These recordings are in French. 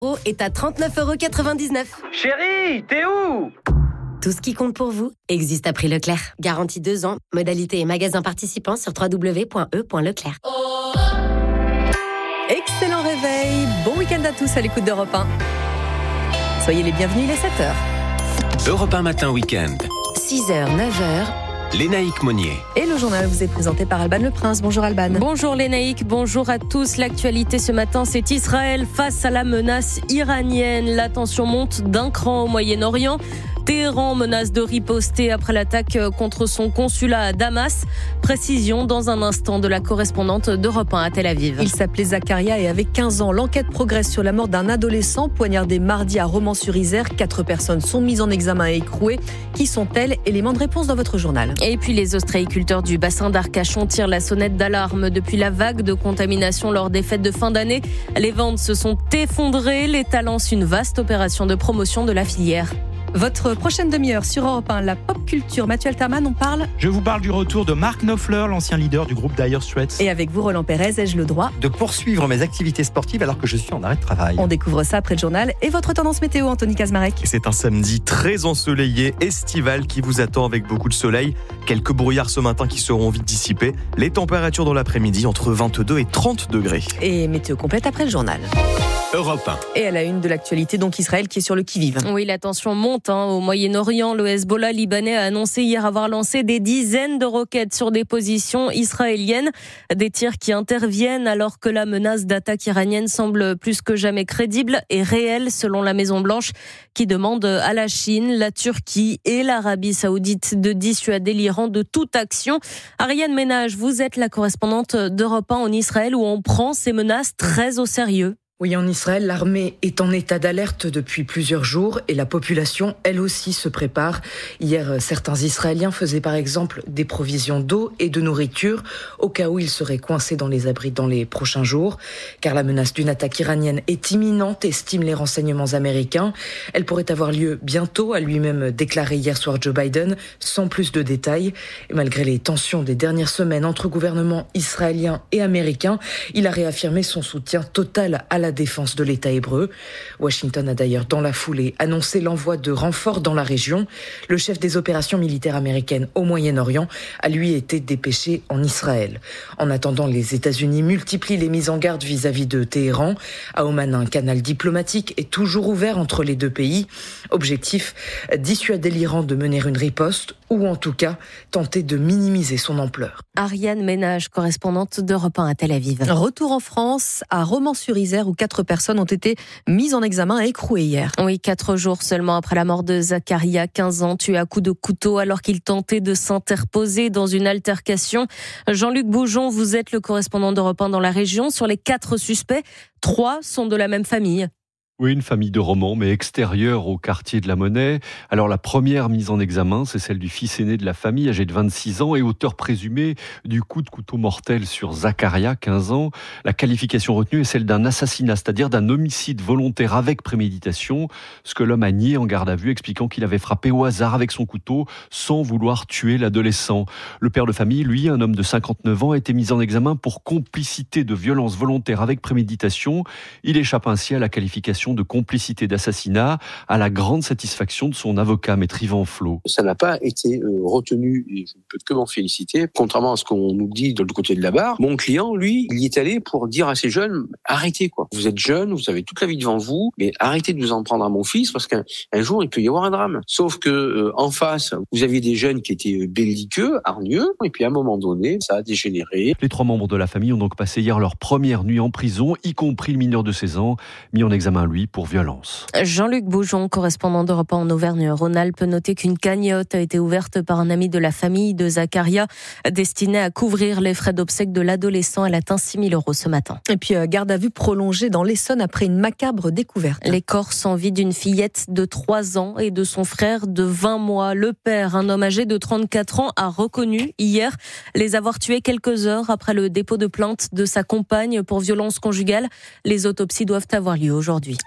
est à 39,99 €. Chérie, t'es où ? Tout ce qui compte pour vous existe à prix Leclerc. Garantie 2 ans. Modalité et magasins participants sur www.e.leclerc. Excellent réveil. Bon week-end à tous à l'écoute d'Europe 1. Soyez les bienvenus, il est 7h. Europe 1 matin week-end. 6h, 9h. Lénaïque Monnier. Et le journal vous est présenté par Alban Le Prince. Bonjour Alban. Bonjour Lénaïque, bonjour à tous. L'actualité ce matin, c'est Israël face à la menace iranienne. La tension monte d'un cran au Moyen-Orient. Téhéran menace de riposter après l'attaque contre son consulat à Damas. Précision dans un instant de la correspondante d'Europe 1 à Tel Aviv. Il s'appelait Zakaria et avait 15 ans. L'enquête progresse sur la mort d'un adolescent poignardé mardi à Romans-sur-Isère. 4 personnes sont mises en examen et écrouées. Qui sont-elles ? Éléments de réponse dans votre journal. Et puis les ostréiculteurs du bassin d'Arcachon tirent la sonnette d'alarme depuis la vague de contamination lors des fêtes de fin d'année. Les ventes se sont effondrées. L'État lance une vaste opération de promotion de la filière. Votre prochaine demi-heure sur Europe 1, la pop culture. Mathieu Alterman, on parle ? Je vous parle du retour de Mark Knopfler, l'ancien leader du groupe Dire Straits. Et avec vous, Roland Pérez, ai-je le droit de poursuivre mes activités sportives alors que je suis en arrêt de travail. On découvre ça après le journal. Et votre tendance météo, Anthony Kazmarek. C'est un samedi très ensoleillé, estival qui vous attend avec beaucoup de soleil. Quelques brouillards ce matin qui seront vite dissipés. Les températures dans l'après-midi entre 22 et 30 degrés. Et météo complète après le journal. Europe 1. Et à la une de l'actualité, donc Israël qui est sur le qui-vive. Oui, la tension monte au Moyen-Orient. Le Hezbollah libanais a annoncé hier avoir lancé des dizaines de roquettes sur des positions israéliennes. Des tirs qui interviennent alors que la menace d'attaque iranienne semble plus que jamais crédible et réelle selon la Maison-Blanche qui demande à la Chine, la Turquie et l'Arabie Saoudite de dissuader l'Iran de toute action. Ariane Ménage, vous êtes la correspondante d'Europe 1 en Israël où on prend ces menaces très au sérieux. Oui, en Israël, l'armée est en état d'alerte depuis plusieurs jours et la population, elle aussi, se prépare. Hier, certains Israéliens faisaient par exemple des provisions d'eau et de nourriture au cas où ils seraient coincés dans les abris dans les prochains jours. Car la menace d'une attaque iranienne est imminente, estiment les renseignements américains. Elle pourrait avoir lieu bientôt, a lui-même déclaré hier soir Joe Biden, sans plus de détails. Et malgré les tensions des dernières semaines entre gouvernements israéliens et américains, il a réaffirmé son soutien total à la défense de l'État hébreu. Washington a d'ailleurs dans la foulée annoncé l'envoi de renforts dans la région. Le chef des opérations militaires américaines au Moyen-Orient a lui été dépêché en Israël. En attendant, les États-Unis multiplient les mises en garde vis-à-vis de Téhéran. À Oman, un canal diplomatique est toujours ouvert entre les deux pays. Objectif, dissuader l'Iran de mener une riposte ou en tout cas tenter de minimiser son ampleur. Ariane Ménage, correspondante d'Europe 1 à Tel Aviv. Retour en France, à Romans-sur-Isère, où 4 personnes ont été mises en examen et écrouées hier. Oui, 4 jours seulement après la mort de Zakaria, 15 ans, tué à coups de couteau alors qu'il tentait de s'interposer dans une altercation. Jean-Luc Boujon, vous êtes le correspondant d'Europe 1 dans la région. Sur les 4 suspects, 3 sont de la même famille. Oui, une famille de Romans, mais extérieure au quartier de la Monnaie. Alors la première mise en examen, c'est celle du fils aîné de la famille, âgé de 26 ans, et auteur présumé du coup de couteau mortel sur Zakaria, 15 ans. La qualification retenue est celle d'un assassinat, c'est-à-dire d'un homicide volontaire avec préméditation, ce que l'homme a nié en garde à vue, expliquant qu'il avait frappé au hasard avec son couteau, sans vouloir tuer l'adolescent. Le père de famille, lui, un homme de 59 ans, a été mis en examen pour complicité de violence volontaire avec préméditation. Il échappe ainsi à la qualification de complicité d'assassinat, à la grande satisfaction de son avocat, maître Yvan Flo. Ça n'a pas été retenu et je ne peux que m'en féliciter. Contrairement à ce qu'on nous dit de l'autre côté de la barre, mon client, lui, il y est allé pour dire à ces jeunes, arrêtez quoi. Vous êtes jeunes, vous avez toute la vie devant vous, mais arrêtez de vous en prendre à mon fils parce qu'un jour, il peut y avoir un drame. Sauf que en face, vous aviez des jeunes qui étaient belliqueux, hargneux, et puis à un moment donné, ça a dégénéré. Les 3 membres de la famille ont donc passé hier leur première nuit en prison, y compris le mineur de 16 ans, mis en examen, lui, pour violence. Jean-Luc Boujon, correspondant d'Europe 1 en Auvergne-Rhône-Alpes, notait qu'une cagnotte a été ouverte par un ami de la famille de Zakaria, destinée à couvrir les frais d'obsèques de l'adolescent. Elle atteint 6 000 € ce matin. Et puis, garde à vue prolongée dans l'Essonne après une macabre découverte. Les corps sans vie d'une fillette de 3 ans et de son frère de 20 mois. Le père, un homme âgé de 34 ans, a reconnu hier les avoir tués quelques heures après le dépôt de plainte de sa compagne pour violence conjugale. Les autopsies doivent avoir lieu aujourd'hui.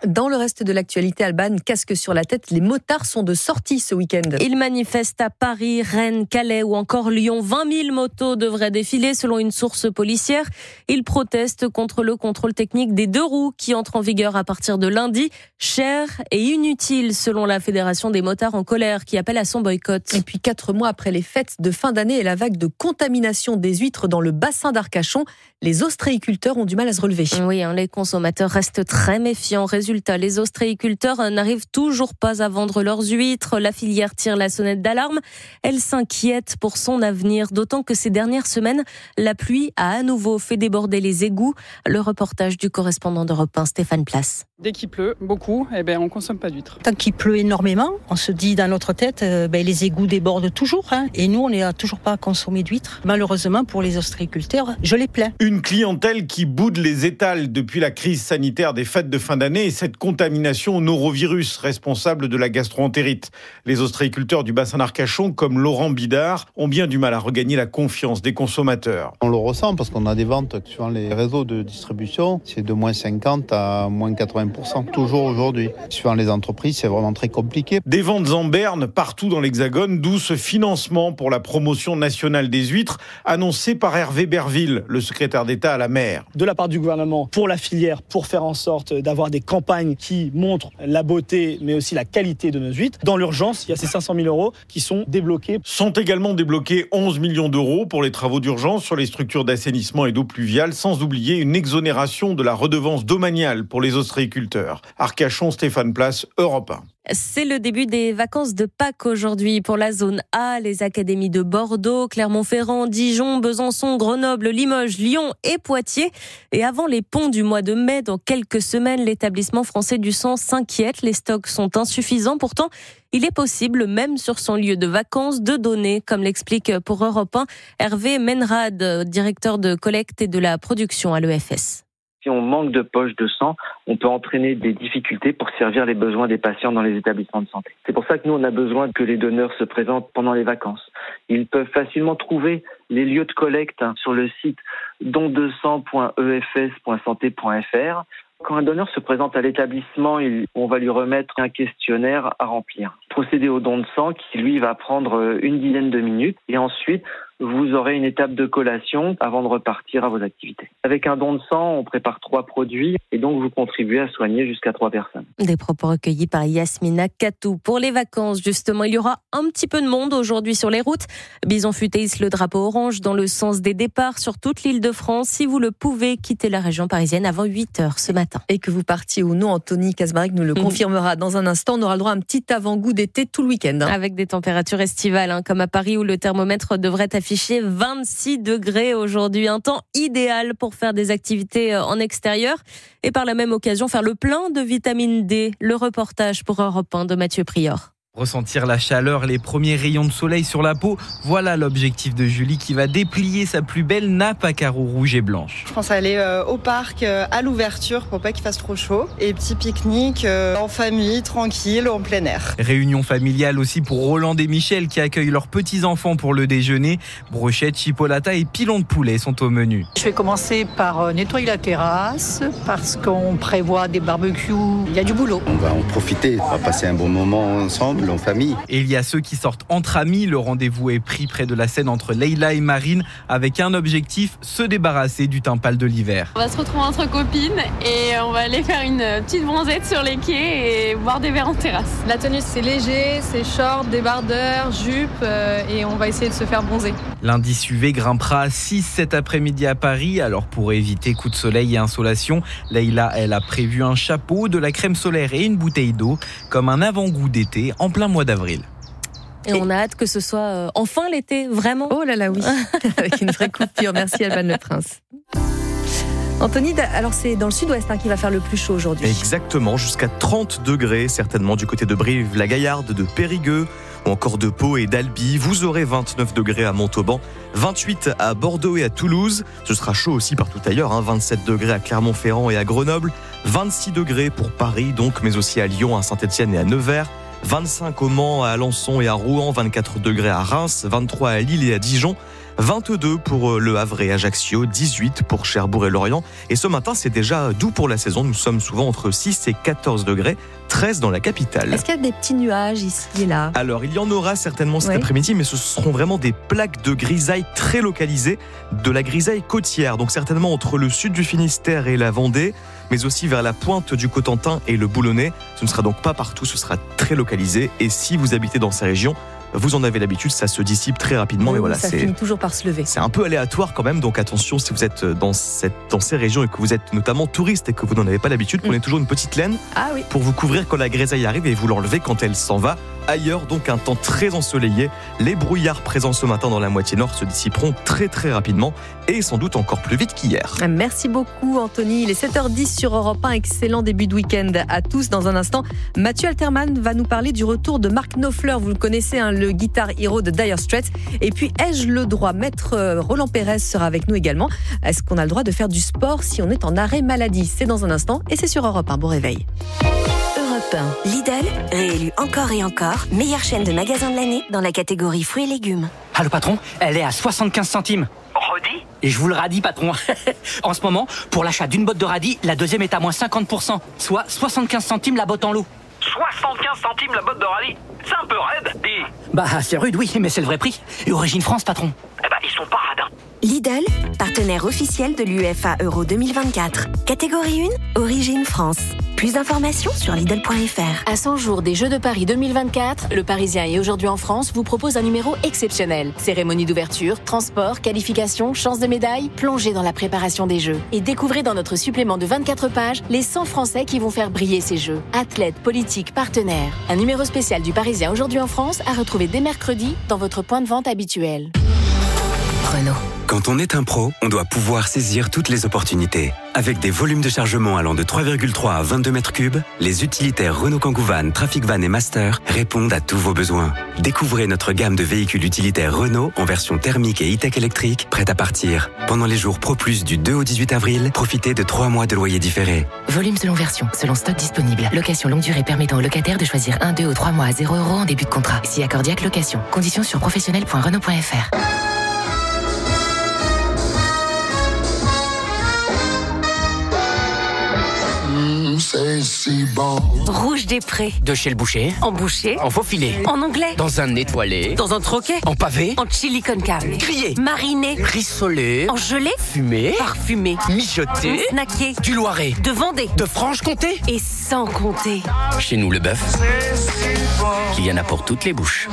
Dans le reste de l'actualité, Alban, casque sur la tête, les motards sont de sortie ce week-end. Ils manifestent à Paris, Rennes, Calais ou encore Lyon. 20 000 motos devraient défiler selon une source policière. Ils protestent contre le contrôle technique des 2 roues qui entre en vigueur à partir de lundi. Cher et inutile selon la Fédération des motards en colère qui appelle à son boycott. Et puis 4 mois après les fêtes de fin d'année et la vague de contamination des huîtres dans le bassin d'Arcachon, les ostréiculteurs ont du mal à se relever. Oui, les consommateurs restent très méfiants. Résultat, les ostréiculteurs n'arrivent toujours pas à vendre leurs huîtres. La filière tire la sonnette d'alarme. Elle s'inquiète pour son avenir, d'autant que ces dernières semaines, la pluie a à nouveau fait déborder les égouts. Le reportage du correspondant d'Europe 1, Stéphane Place. Dès qu'il pleut beaucoup, on ne consomme pas d'huîtres. Tant qu'il pleut énormément, on se dit dans notre tête, les égouts débordent toujours. Et nous, on n'a toujours pas consommé d'huîtres. Malheureusement, pour les ostréiculteurs, je les plains. Une clientèle qui boude les étals depuis la crise sanitaire des fêtes de fin d'année et cette contamination au norovirus responsable de la gastro-entérite. Les ostréiculteurs du bassin d'Arcachon, comme Laurent Bidard, ont bien du mal à regagner la confiance des consommateurs. On le ressent parce qu'on a des ventes sur les réseaux de distribution, c'est de moins 50 à moins 80%, toujours aujourd'hui. Suivant les entreprises, c'est vraiment très compliqué. Des ventes en berne partout dans l'Hexagone, d'où ce financement pour la promotion nationale des huîtres, annoncé par Hervé Berville, le secrétaire d'État à la mer. De la part du gouvernement, pour la filière, pour faire en sorte d'avoir des campagnes qui montrent la beauté, mais aussi la qualité de nos huîtres. Dans l'urgence, il y a ces 500 000 € qui sont débloqués. Sont également débloqués 11 millions d'euros pour les travaux d'urgence sur les structures d'assainissement et d'eau pluviale, sans oublier une exonération de la redevance domaniale pour les ostréiculteurs. Arcachon, Stéphane Place, Europe 1. C'est le début des vacances de Pâques aujourd'hui pour la zone A. Les académies de Bordeaux, Clermont-Ferrand, Dijon, Besançon, Grenoble, Limoges, Lyon et Poitiers. Et avant les ponts du mois de mai, dans quelques semaines, l'établissement français du sang s'inquiète. Les stocks sont insuffisants. Pourtant, il est possible, même sur son lieu de vacances, de donner, comme l'explique pour Europe 1 Hervé Menrad, directeur de collecte et de la production à l'EFS. Si on manque de poches de sang, on peut entraîner des difficultés pour servir les besoins des patients dans les établissements de santé. C'est pour ça que nous, on a besoin que les donneurs se présentent pendant les vacances. Ils peuvent facilement trouver les lieux de collecte sur le site don2sang.efs.santé.fr. Quand un donneur se présente à l'établissement, on va lui remettre un questionnaire à remplir. Procéder au don de sang qui, lui, va prendre une dizaine de minutes. Et ensuite, vous aurez une étape de collation avant de repartir à vos activités. Avec un don de sang, on prépare 3 produits et donc vous contribuez à soigner jusqu'à 3 personnes. Des propos recueillis par Yasmina Katou. Pour les vacances, justement, il y aura un petit peu de monde aujourd'hui sur les routes. Bison Futé hisse le drapeau orange dans le sens des départs sur toute l'île de France. Si vous le pouvez, quittez la région parisienne avant 8h ce matin. Et que vous partiez ou non, Anthony Kazmarek nous le confirmera dans un instant. On aura le droit à un petit avant-goût d'été tout le week-end. Avec des températures estivales, comme à Paris où le thermomètre devrait afficher 26 degrés aujourd'hui. Un temps idéal pour faire des activités en extérieur et par la même occasion faire le plein de vitamine D. Le reportage pour Europe 1 de Mathieu Prior. Ressentir la chaleur, les premiers rayons de soleil sur la peau, voilà l'objectif de Julie qui va déplier sa plus belle nappe à carreaux rouges et blanches. Je pense aller au parc à l'ouverture pour pas qu'il fasse trop chaud et petit pique-nique en famille, tranquille, en plein air. Réunion familiale aussi pour Roland et Michel qui accueillent leurs petits-enfants pour le déjeuner. Brochettes, chipolata et pilons de poulet sont au menu. Je vais commencer par nettoyer la terrasse parce qu'on prévoit des barbecues, il y a du boulot. On va en profiter, on va passer un bon moment ensemble. En famille. Et il y a ceux qui sortent entre amis. Le rendez-vous est pris près de la Seine entre Leïla et Marine avec un objectif, se débarrasser du teint pâle de l'hiver. On va se retrouver entre copines et on va aller faire une petite bronzette sur les quais et boire des verres en terrasse. La tenue c'est léger, c'est short, débardeur, jupe et on va essayer de se faire bronzer. L'indice UV grimpera à 6 cet après-midi à Paris. Alors pour éviter coups de soleil et insolation, Leïla, elle a prévu un chapeau, de la crème solaire et une bouteille d'eau comme un avant-goût d'été en plein mois d'avril. Et on a hâte que ce soit enfin l'été, vraiment. Oh là là, oui, avec une vraie coupure. Merci Alban Le Prince. Anthony, alors c'est dans le sud-ouest qui va faire le plus chaud aujourd'hui. Exactement, jusqu'à 30 degrés, certainement du côté de Brive-la-Gaillarde, de Périgueux, ou encore de Pau et d'Albi. Vous aurez 29 degrés à Montauban, 28 à Bordeaux et à Toulouse. Ce sera chaud aussi partout ailleurs, 27 degrés à Clermont-Ferrand et à Grenoble, 26 degrés pour Paris donc, mais aussi à Lyon, à Saint-Etienne et à Nevers. 25 au Mans, à Alençon et à Rouen, 24 degrés à Reims, 23 à Lille et à Dijon, 22 pour Le Havre et Ajaccio, 18 pour Cherbourg et Lorient. Et ce matin, c'est déjà doux pour la saison. Nous sommes souvent entre 6 et 14 degrés, 13 dans la capitale. Est-ce qu'il y a des petits nuages ici et là ? Alors, il y en aura certainement cet après-midi, mais ce seront vraiment des plaques de grisaille très localisées, de la grisaille côtière, donc certainement entre le sud du Finistère et la Vendée, mais aussi vers la pointe du Cotentin et le Boulonnais. Ce ne sera donc pas partout, ce sera très localisé. Et si vous habitez dans ces régions, vous en avez l'habitude, ça se dissipe très rapidement. Oui, mais voilà, ça finit toujours par se lever. C'est un peu aléatoire quand même, donc attention si vous êtes dans ces régions et que vous êtes notamment touriste et que vous n'en avez pas l'habitude, prenez toujours une petite laine pour vous couvrir quand la grisaille arrive et vous l'enlevez quand elle s'en va. Ailleurs, donc un temps très ensoleillé. Les brouillards présents ce matin dans la moitié nord se dissiperont très très rapidement et sans doute encore plus vite qu'hier. Merci beaucoup Anthony. Il est 7h10 sur Europe 1. Excellent début de week-end à tous. Dans un instant, Mathieu Alterman va nous parler du retour de Mark Knopfler. Vous le connaissez, le guitar hero de Dire Straits. Et puis, ai-je le droit ? Maître Roland Pérez sera avec nous également. Est-ce qu'on a le droit de faire du sport si on est en arrêt maladie ? C'est dans un instant et c'est sur Europe 1. Bon réveil. Lidl, réélu encore et encore, meilleure chaîne de magasins de l'année dans la catégorie fruits et légumes. Ah, le patron, elle est à 75 centimes. Redis ? Et je vous le radis, patron. En ce moment, pour l'achat d'une botte de radis, la deuxième est à moins 50%, soit 75 centimes la botte en lot. 75 centimes la botte de radis ? C'est un peu raide, dis. Bah, c'est rude, oui, mais c'est le vrai prix. Et Origine France, patron. Eh ben, ils sont pas radins. Lidl, partenaire officiel de l'UEFA Euro 2024. Catégorie 1, Origine France. Plus d'informations sur Lidl.fr. À 100 jours des Jeux de Paris 2024, Le Parisien et Aujourd'hui en France vous propose un numéro exceptionnel. Cérémonie d'ouverture, transport, qualification, chance de médaille, plongez dans la préparation des Jeux. Et découvrez dans notre supplément de 24 pages les 100 Français qui vont faire briller ces Jeux. Athlètes, politiques, partenaires. Un numéro spécial du Parisien Aujourd'hui en France à retrouver dès mercredi dans votre point de vente habituel. Renault. Quand on est un pro, on doit pouvoir saisir toutes les opportunités. Avec des volumes de chargement allant de 3,3 à 22 mètres cubes, les utilitaires Renault Kangoo Van, Trafic Van et Master répondent à tous vos besoins. Découvrez notre gamme de véhicules utilitaires Renault en version thermique et e-tech électrique, prête à partir. Pendant les jours Pro Plus du 2 au 18 avril, profitez de 3 mois de loyer différé. Volume selon version, selon stock disponible. Location longue durée permettant aux locataires de choisir 1, 2 ou 3 mois à 0 € en début de contrat. Si accordiaque location. Conditions sur professionnel.renault.fr. Rouge des Prés. De chez le boucher. En boucher. En faux filet. En anglais. Dans un étoilé. Dans un troquet. En pavé. En chili con carne. Grillé. Mariné. Rissolé. En gelée. Fumé. Parfumé. Mijoté. Snacké. Du Loiret. De Vendée. De Franche-Comté. Et sans compter. Chez nous, le bœuf, il y en a pour toutes les bouches.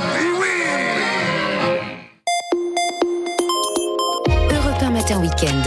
Europe 1 Matin Week-end.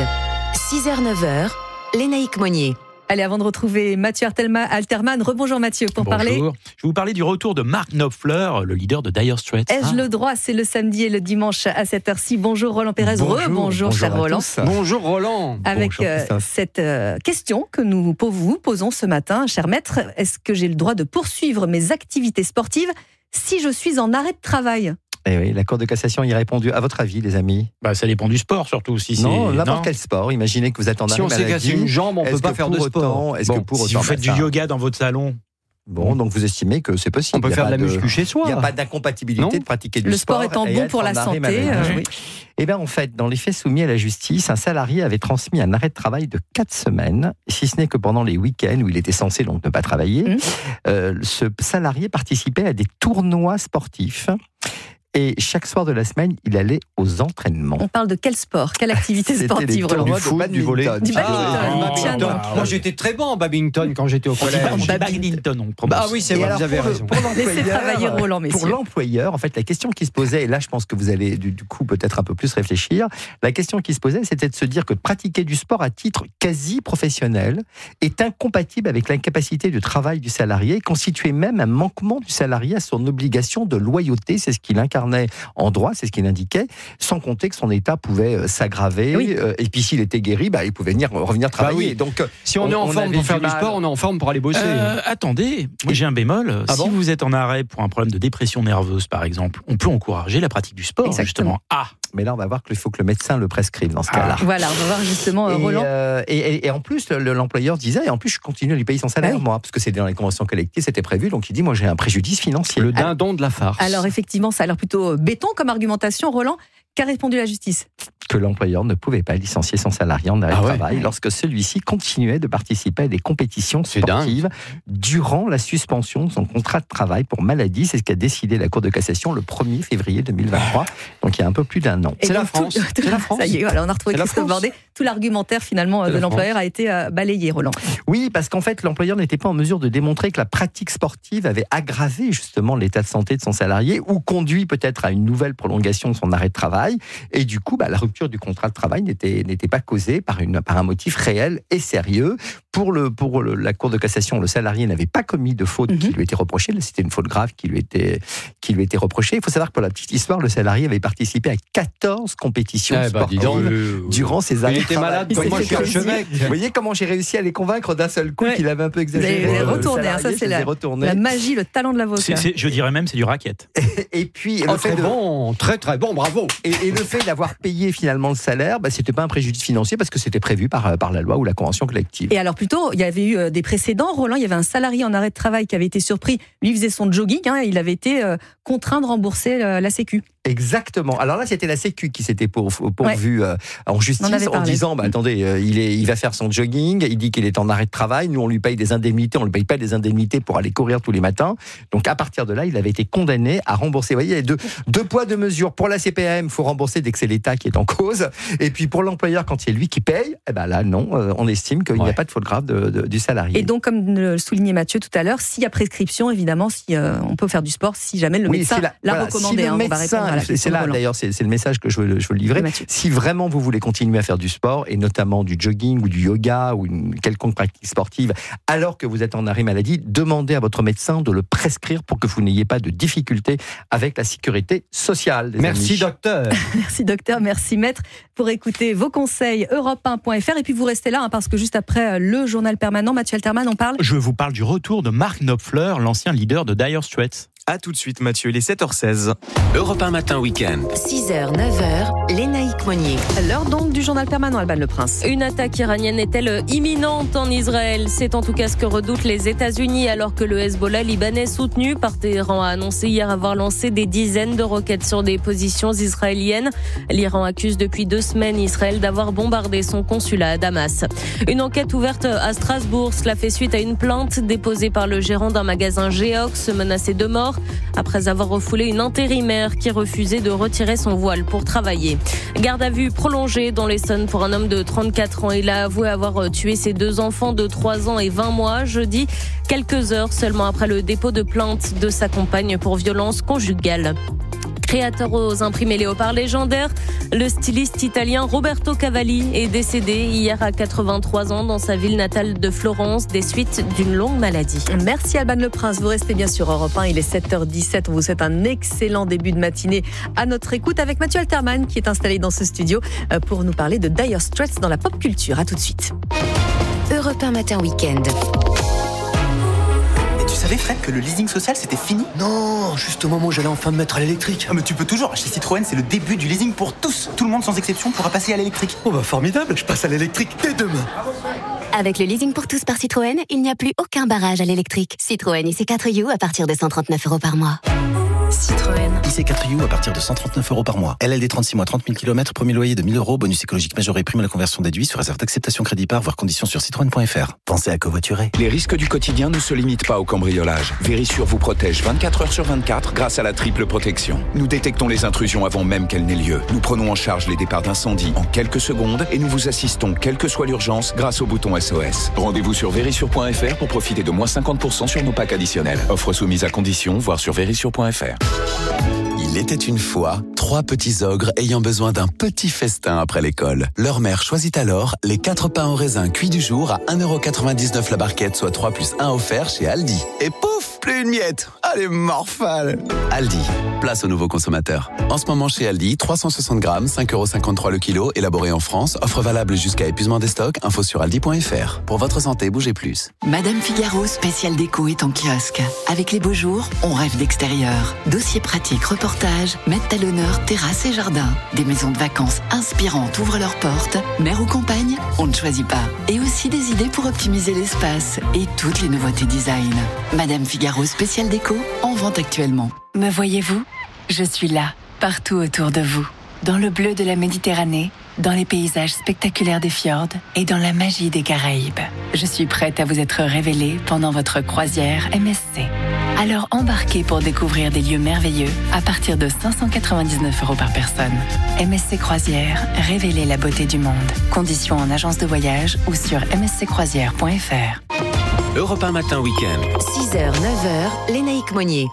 6h-9h, Lénaïque Monnier. Allez, avant de retrouver Mathieu Alterman, rebonjour Mathieu pour parler. Je vais vous parler du retour de Mark Knopfler, le leader de Dire Straits. Ai-je le droit ? C'est le samedi et le dimanche à cette heure-ci. Bonjour Roland Pérez. Rebonjour cher Roland. Bonjour Roland. Avec cette question que nous vous posons ce matin, cher maître, est-ce que j'ai le droit de poursuivre mes activités sportives si je suis en arrêt de travail ? Eh oui, la Cour de cassation y a répondu. À votre avis, les amis ? Ça dépend du sport, surtout. N'importe quel sport. Imaginez que vous êtes en arrêt maladie. Si on s'est cassé une jambe, on ne peut pas faire de sport. Si vous faites du yoga dans votre salon. Bon, donc vous estimez que c'est possible. On peut faire de la muscu chez soi. Il n'y a pas d'incompatibilité de pratiquer du sport. Le sport étant bon pour la santé. Oui. Eh bien, en fait, dans les faits soumis à la justice, un salarié avait transmis un arrêt de travail de 4 semaines, si ce n'est que pendant les week-ends où il était censé donc ne pas travailler. Ce salarié participait à des tournois sportifs. Et chaque soir de la semaine, il allait aux entraînements. On parle de quel sport ? Quelle activité sportive ? Du foot, du volley. Du badminton. Moi, j'étais très bon en badminton quand j'étais au collège. Badminton, oui, c'est vrai, vous avez raison. Laissez travailler Roland, messieurs. Pour l'employeur, en fait, la question qui se posait, et là, je pense que vous allez du coup peut-être un peu plus réfléchir, la question qui se posait, c'était de se dire que de pratiquer du sport à titre quasi professionnel est incompatible avec l'incapacité de travail du salarié, constituait même un manquement du salarié à son obligation de loyauté. C'est ce qu'il incarnait en droit, c'est ce qu'il indiquait, sans compter que son état pouvait s'aggraver, et puis s'il était guéri, il pouvait revenir travailler. Donc, si on est en forme pour faire du sport, on est en forme pour aller bosser. Attendez, moi j'ai un bémol. Si vous êtes en arrêt pour un problème de dépression nerveuse, par exemple, on peut encourager la pratique du sport, justement. Mais là, on va voir qu'il faut que le médecin le prescrive dans ce cas-là. Voilà, on va voir justement Roland. Et en plus, l'employeur disait, et en plus, je continue à lui payer son salaire, moi, parce que c'était dans les conventions collectives, c'était prévu, donc il dit, moi, j'ai un préjudice financier. Le dindon de la farce. Alors, effectivement, ça a l'air plutôt béton comme argumentation, Roland. Qu'a répondu la justice ? Que l'employeur ne pouvait pas licencier son salarié en arrêt de travail lorsque celui-ci continuait de participer à des compétitions sportives durant la suspension de son contrat de travail pour maladie. C'est ce qu'a décidé la Cour de cassation le 1er février 2023, donc il y a un peu plus d'un an. C'est la France. Ça y est, voilà, on a retrouvé Christophe Bordet. Tout l'argumentaire finalement de l'employeur a été balayé, Roland. Oui, parce qu'en fait, l'employeur n'était pas en mesure de démontrer que la pratique sportive avait aggravé justement l'état de santé de son salarié ou conduit peut-être à une nouvelle prolongation de son arrêt de travail. Et du coup, la rupture du contrat de travail n'était pas causée par un motif réel et sérieux. Pour la Cour de cassation, le salarié n'avait pas commis de faute qui lui était reprochée. C'était une faute grave qui lui était reprochée. Il faut savoir que pour la petite histoire, le salarié avait participé à 14 compétitions sportives durant ses années. Il était malade, comme moi je suis archevêque. Vous voyez comment j'ai réussi à les convaincre d'un seul coup qu'il avait un peu exagéré. Vous avez retourné, ça c'est la magie, le talent de l'avocat. Je dirais même c'est du racket. Et puis très très bon, bravo. Et le fait d'avoir payé finalement le salaire, c'était pas un préjudice financier parce que c'était prévu par la loi ou la convention collective. Et alors plutôt, il y avait eu des précédents. Roland, il y avait un salarié en arrêt de travail qui avait été surpris. Lui, il faisait son jogging. Il avait été contraint de rembourser la Sécu. Exactement. Alors là, c'était la Sécu qui s'était pourvue en justice en disant attendez, il va faire son jogging, il dit qu'il est en arrêt de travail, nous on lui paye des indemnités, on ne lui paye pas des indemnités pour aller courir tous les matins. Donc à partir de là, il avait été condamné à rembourser. Vous voyez, il y a deux poids, deux mesures. Pour la CPAM, il faut rembourser dès que c'est l'État qui est en cause. Et puis pour l'employeur, quand c'est lui qui paye, là non, on estime qu'il n'y a pas de faute grave du salarié. Et donc, comme le soulignait Mathieu tout à l'heure, s'il y a prescription, évidemment, si on peut faire du sport, si jamais le médecin l'a recommandé. Si le médecin, c'est là d'ailleurs, c'est le message que je veux livrer. Si vraiment vous voulez continuer à faire du sport, et notamment du jogging ou du yoga ou une quelconque pratique sportive, alors que vous êtes en arrêt maladie, demandez à votre médecin de le prescrire pour que vous n'ayez pas de difficultés avec la sécurité sociale. Merci docteur. Merci docteur, merci maître. Pour écouter vos conseils, europe1.fr. Et puis vous restez là, parce que juste après le journal permanent, Mathieu Alterman, on parle. Je vous parle du retour de Mark Knopfler, l'ancien leader de Dire Straits. A tout de suite Mathieu, il est 7h16. Europe 1 matin week-end. 6h, 9h, Lénaïque Monnier. L'heure donc du journal permanent, Alban Le Prince. Une attaque iranienne est-elle imminente en Israël ? C'est en tout cas ce que redoutent les États-Unis, alors que le Hezbollah libanais soutenu par Téhéran a annoncé hier avoir lancé des dizaines de roquettes sur des positions israéliennes. L'Iran accuse depuis 2 semaines Israël d'avoir bombardé son consulat à Damas. Une enquête ouverte à Strasbourg, cela fait suite à une plainte déposée par le gérant d'un magasin Geox menacé de mort après avoir refoulé une intérimaire qui refusait de retirer son voile pour travailler. Garde à vue prolongée dans l'Essonne pour un homme de 34 ans. Il a avoué avoir tué ses 2 enfants de 3 ans et 20 mois jeudi, quelques heures seulement après le dépôt de plainte de sa compagne pour violence conjugale. Créateur aux imprimés léopard légendaires, le styliste italien Roberto Cavalli est décédé hier à 83 ans dans sa ville natale de Florence des suites d'une longue maladie. Merci Alban Le Prince, vous restez bien sur Europe 1, il est 7h17, on vous souhaite un excellent début de matinée à notre écoute avec Mathieu Alterman qui est installé dans ce studio pour nous parler de Dire Straits dans la pop culture. À tout de suite. Europe 1 matin week-end. Tu savais, Fred, que le leasing social c'était fini ? Non, juste au moment où j'allais enfin me mettre à l'électrique. Ah, mais tu peux toujours. Chez Citroën, c'est le début du leasing pour tous. Tout le monde sans exception pourra passer à l'électrique. Oh bah formidable, je passe à l'électrique dès demain. Avec le leasing pour tous par Citroën, il n'y a plus aucun barrage à l'électrique. Citroën IC4U à partir de 139 € par mois. Citroën. IC4U à partir de 139 € par mois. LLD 36 mois, 30 000 km, premier loyer de 1 000 €, bonus écologique majoré, prime à la conversion déduit sur réserve d'acceptation crédit par, voire conditions sur citroën.fr. Pensez à covoiturer. Les risques du quotidien ne se limitent pas au cambriolage. Verisure vous protège 24 heures sur 24 grâce à la triple protection. Nous détectons les intrusions avant même qu'elles n'aient lieu. Nous prenons en charge les départs d'incendie en quelques secondes et nous vous assistons quelle que soit l'urgence grâce au bouton SOS. Rendez-vous sur verisure.fr pour profiter de moins 50% sur nos packs additionnels. Offre soumise à condition, voire sur verisure.fr. Il était une fois 3 petits ogres ayant besoin d'un petit festin après l'école. Leur mère choisit alors les 4 pains au raisin cuits du jour à 1,99 € la barquette, soit 3 plus 1 offert chez Aldi. Et pouf, plus une miette. Allez, morphale. Aldi, place aux nouveaux consommateurs. En ce moment chez Aldi, 360 grammes, 5,53 € le kilo, élaboré en France, offre valable jusqu'à épuisement des stocks, info sur aldi.fr. Pour votre santé, bougez plus. Madame Figaro spécial déco est en kiosque. Avec les beaux jours, on rêve d'extérieur. Dossiers pratiques, reportages, mettent à l'honneur terrasse et jardin. Des maisons de vacances inspirantes ouvrent leurs portes. Mère ou compagne, on ne choisit pas. Et aussi des idées pour optimiser l'espace et toutes les nouveautés design. Madame Figaro spécial déco, en vente actuellement. Me voyez-vous ? Je suis là, partout autour de vous. dans le bleu de la Méditerranée, dans les paysages spectaculaires des fjords et dans la magie des Caraïbes. Je suis prête à vous être révélée pendant votre croisière MSC. Alors embarquez pour découvrir des lieux merveilleux à partir de 599 € par personne. MSC Croisière, révélez la beauté du monde. Conditions en agence de voyage ou sur msccroisière.fr. Europe 1 Matin Week-end. 6h, 9h, Lénaïque Monnier.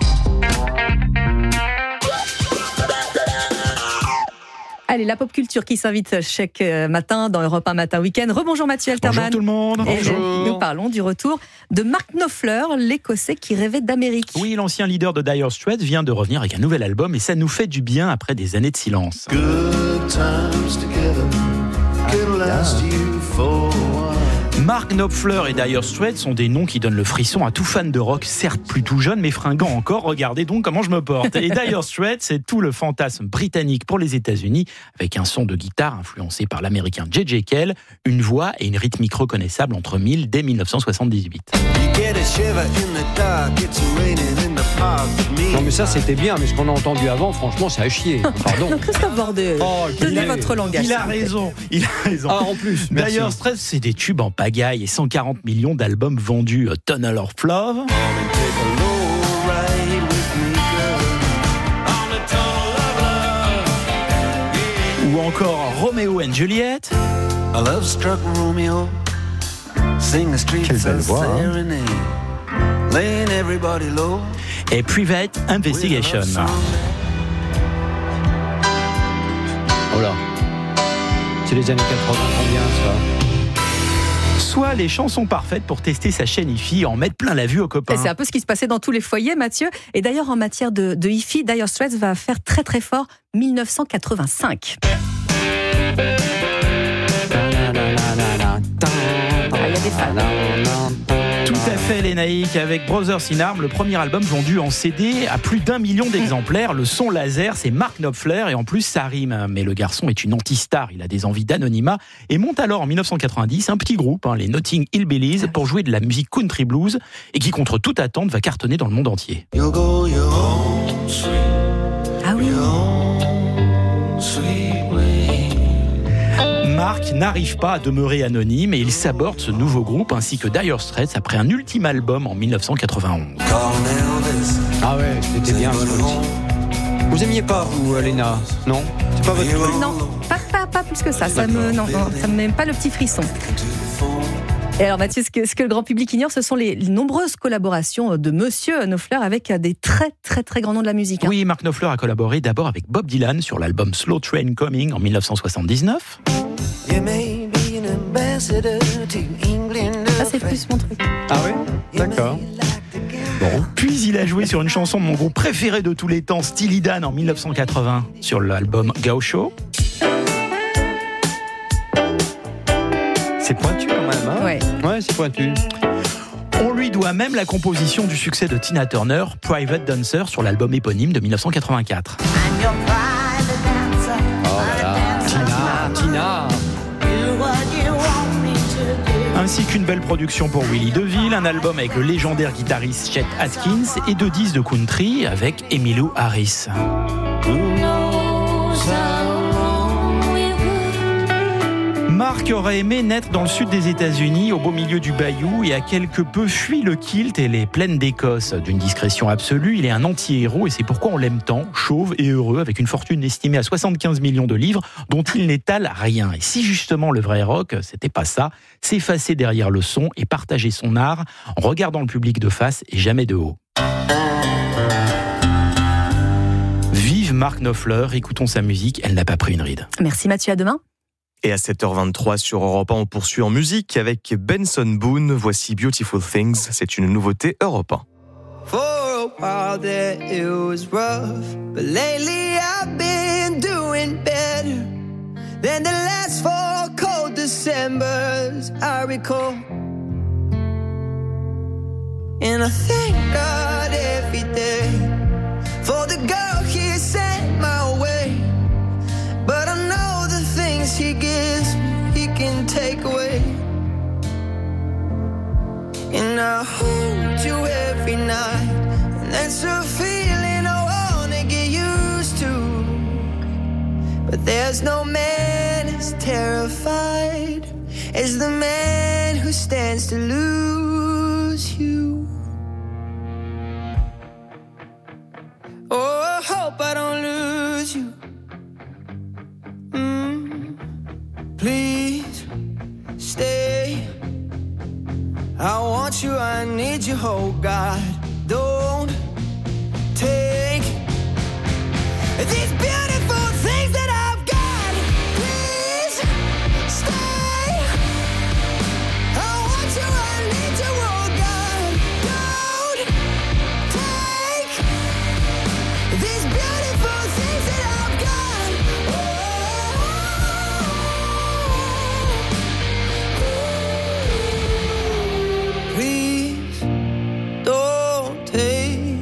Allez, la pop culture qui s'invite chaque matin dans Europe 1 Matin Week-end. Rebonjour Mathieu Alterman. Bonjour tout le monde. Bonjour. Nous parlons du retour de Mark Knopfler, l'Écossais qui rêvait d'Amérique. Oui, l'ancien leader de Dire Straits vient de revenir avec un nouvel album et ça nous fait du bien après des années de silence. Good times together could last you for a while. Mark Knopfler et Dire Straits sont des noms qui donnent le frisson à tout fan de rock, certes plus tout jeune mais fringant encore. Regardez donc comment je me porte. Et Dire Straits, c'est tout le fantasme britannique pour les États-Unis, avec un son de guitare influencé par l'américain J.J. Cale, une voix et une rythmique reconnaissable entre mille dès 1978. Non mais ça c'était bien, mais ce qu'on a entendu avant, franchement, ça a chier. Pardon. Christophe Bordet, tenez votre langage. Il a raison. Ah, en plus, merci. Dire Straits, c'est des tubes en pagaille et 140 millions d'albums vendus. Tunnel of Love. Ou encore Romeo and Juliet. Quelle belle voix, hein. Et Private Investigation. Oh là, c'est les années 80, combien ça? Soit les chansons parfaites pour tester sa chaîne hi-fi et en mettre plein la vue aux copains. Et c'est un peu ce qui se passait dans tous les foyers, Mathieu. Et d'ailleurs, en matière de hi-fi, Dire Straits va faire très très fort 1985. Il y a des fans. Tout à fait, Lénaïque, avec Brothers in Arms, le premier album vendu en CD à plus d'1 million d'exemplaires. Le son laser, c'est Mark Knopfler et en plus ça rime. Mais le garçon est une anti-star, il a des envies d'anonymat et monte alors en 1990 un petit groupe, les Notting Hillbillies, pour jouer de la musique country blues et qui, contre toute attente, va cartonner dans le monde entier. Ah oui. Mark n'arrive pas à demeurer anonyme et il s'aborde ce nouveau groupe ainsi que Dire Straits après un ultime album en 1991. Ah ouais, c'était bien ça aussi. Vous aimiez pas, vous, Léna? Non? C'est pas votre truc? Non, pas plus que ça. Ça me met pas le petit frisson. Et alors Mathieu, ce que le grand public ignore, ce sont les nombreuses collaborations de Monsieur Knopfler avec des très très très grands noms de la musique. Oui, Mark Knopfler a collaboré d'abord avec Bob Dylan sur l'album Slow Train Coming en 1979. Ça c'est plus mon truc. Ah oui? D'accord. Bon. Puis il a joué sur une chanson de mon groupe préféré de tous les temps, Steely Dan, en 1980 sur l'album Gaucho. C'est pointu quand même, hein? Ouais, c'est pointu. On lui doit même la composition du succès de Tina Turner, Private Dancer, sur l'album éponyme de 1984. Oh là là, Tina. Ainsi qu'une belle production pour Willie DeVille, un album avec le légendaire guitariste Chet Atkins et 2 disques de country avec Emmylou Harris. Mark aurait aimé naître dans le sud des États-Unis, au beau milieu du bayou, et a quelque peu fui le kilt et les plaines d'Écosse. D'une discrétion absolue, il est un anti-héros et c'est pourquoi on l'aime tant, chauve et heureux, avec une fortune estimée à 75 millions de livres, dont il n'étale rien. Et si justement le vrai rock, c'était pas ça, s'effacer derrière le son et partager son art en regardant le public de face et jamais de haut. Vive Mark Knopfler, écoutons sa musique, elle n'a pas pris une ride. Merci Mathieu, à demain. Et à 7h23 sur Europe 1, on poursuit en musique avec Benson Boone. Voici Beautiful Things, c'est une nouveauté Europe 1. For a while there it was rough, but lately I've been doing better than the last 4 cold Decembers I recall. And I thank God every day for the girl He sent my way. But I know the things He gives me, He can take away. And I hold you every night, and that's a feeling I wanna get used to. But 'cause no man is terrified as the man who stands to lose you. Oh, I hope I don't lose you. Please stay. I want you, I need you, oh God. Don't take these beautiful things that I've got. Please stay. I want you, I need you, oh God. Don't take these beautiful things that I've got. Please don't take.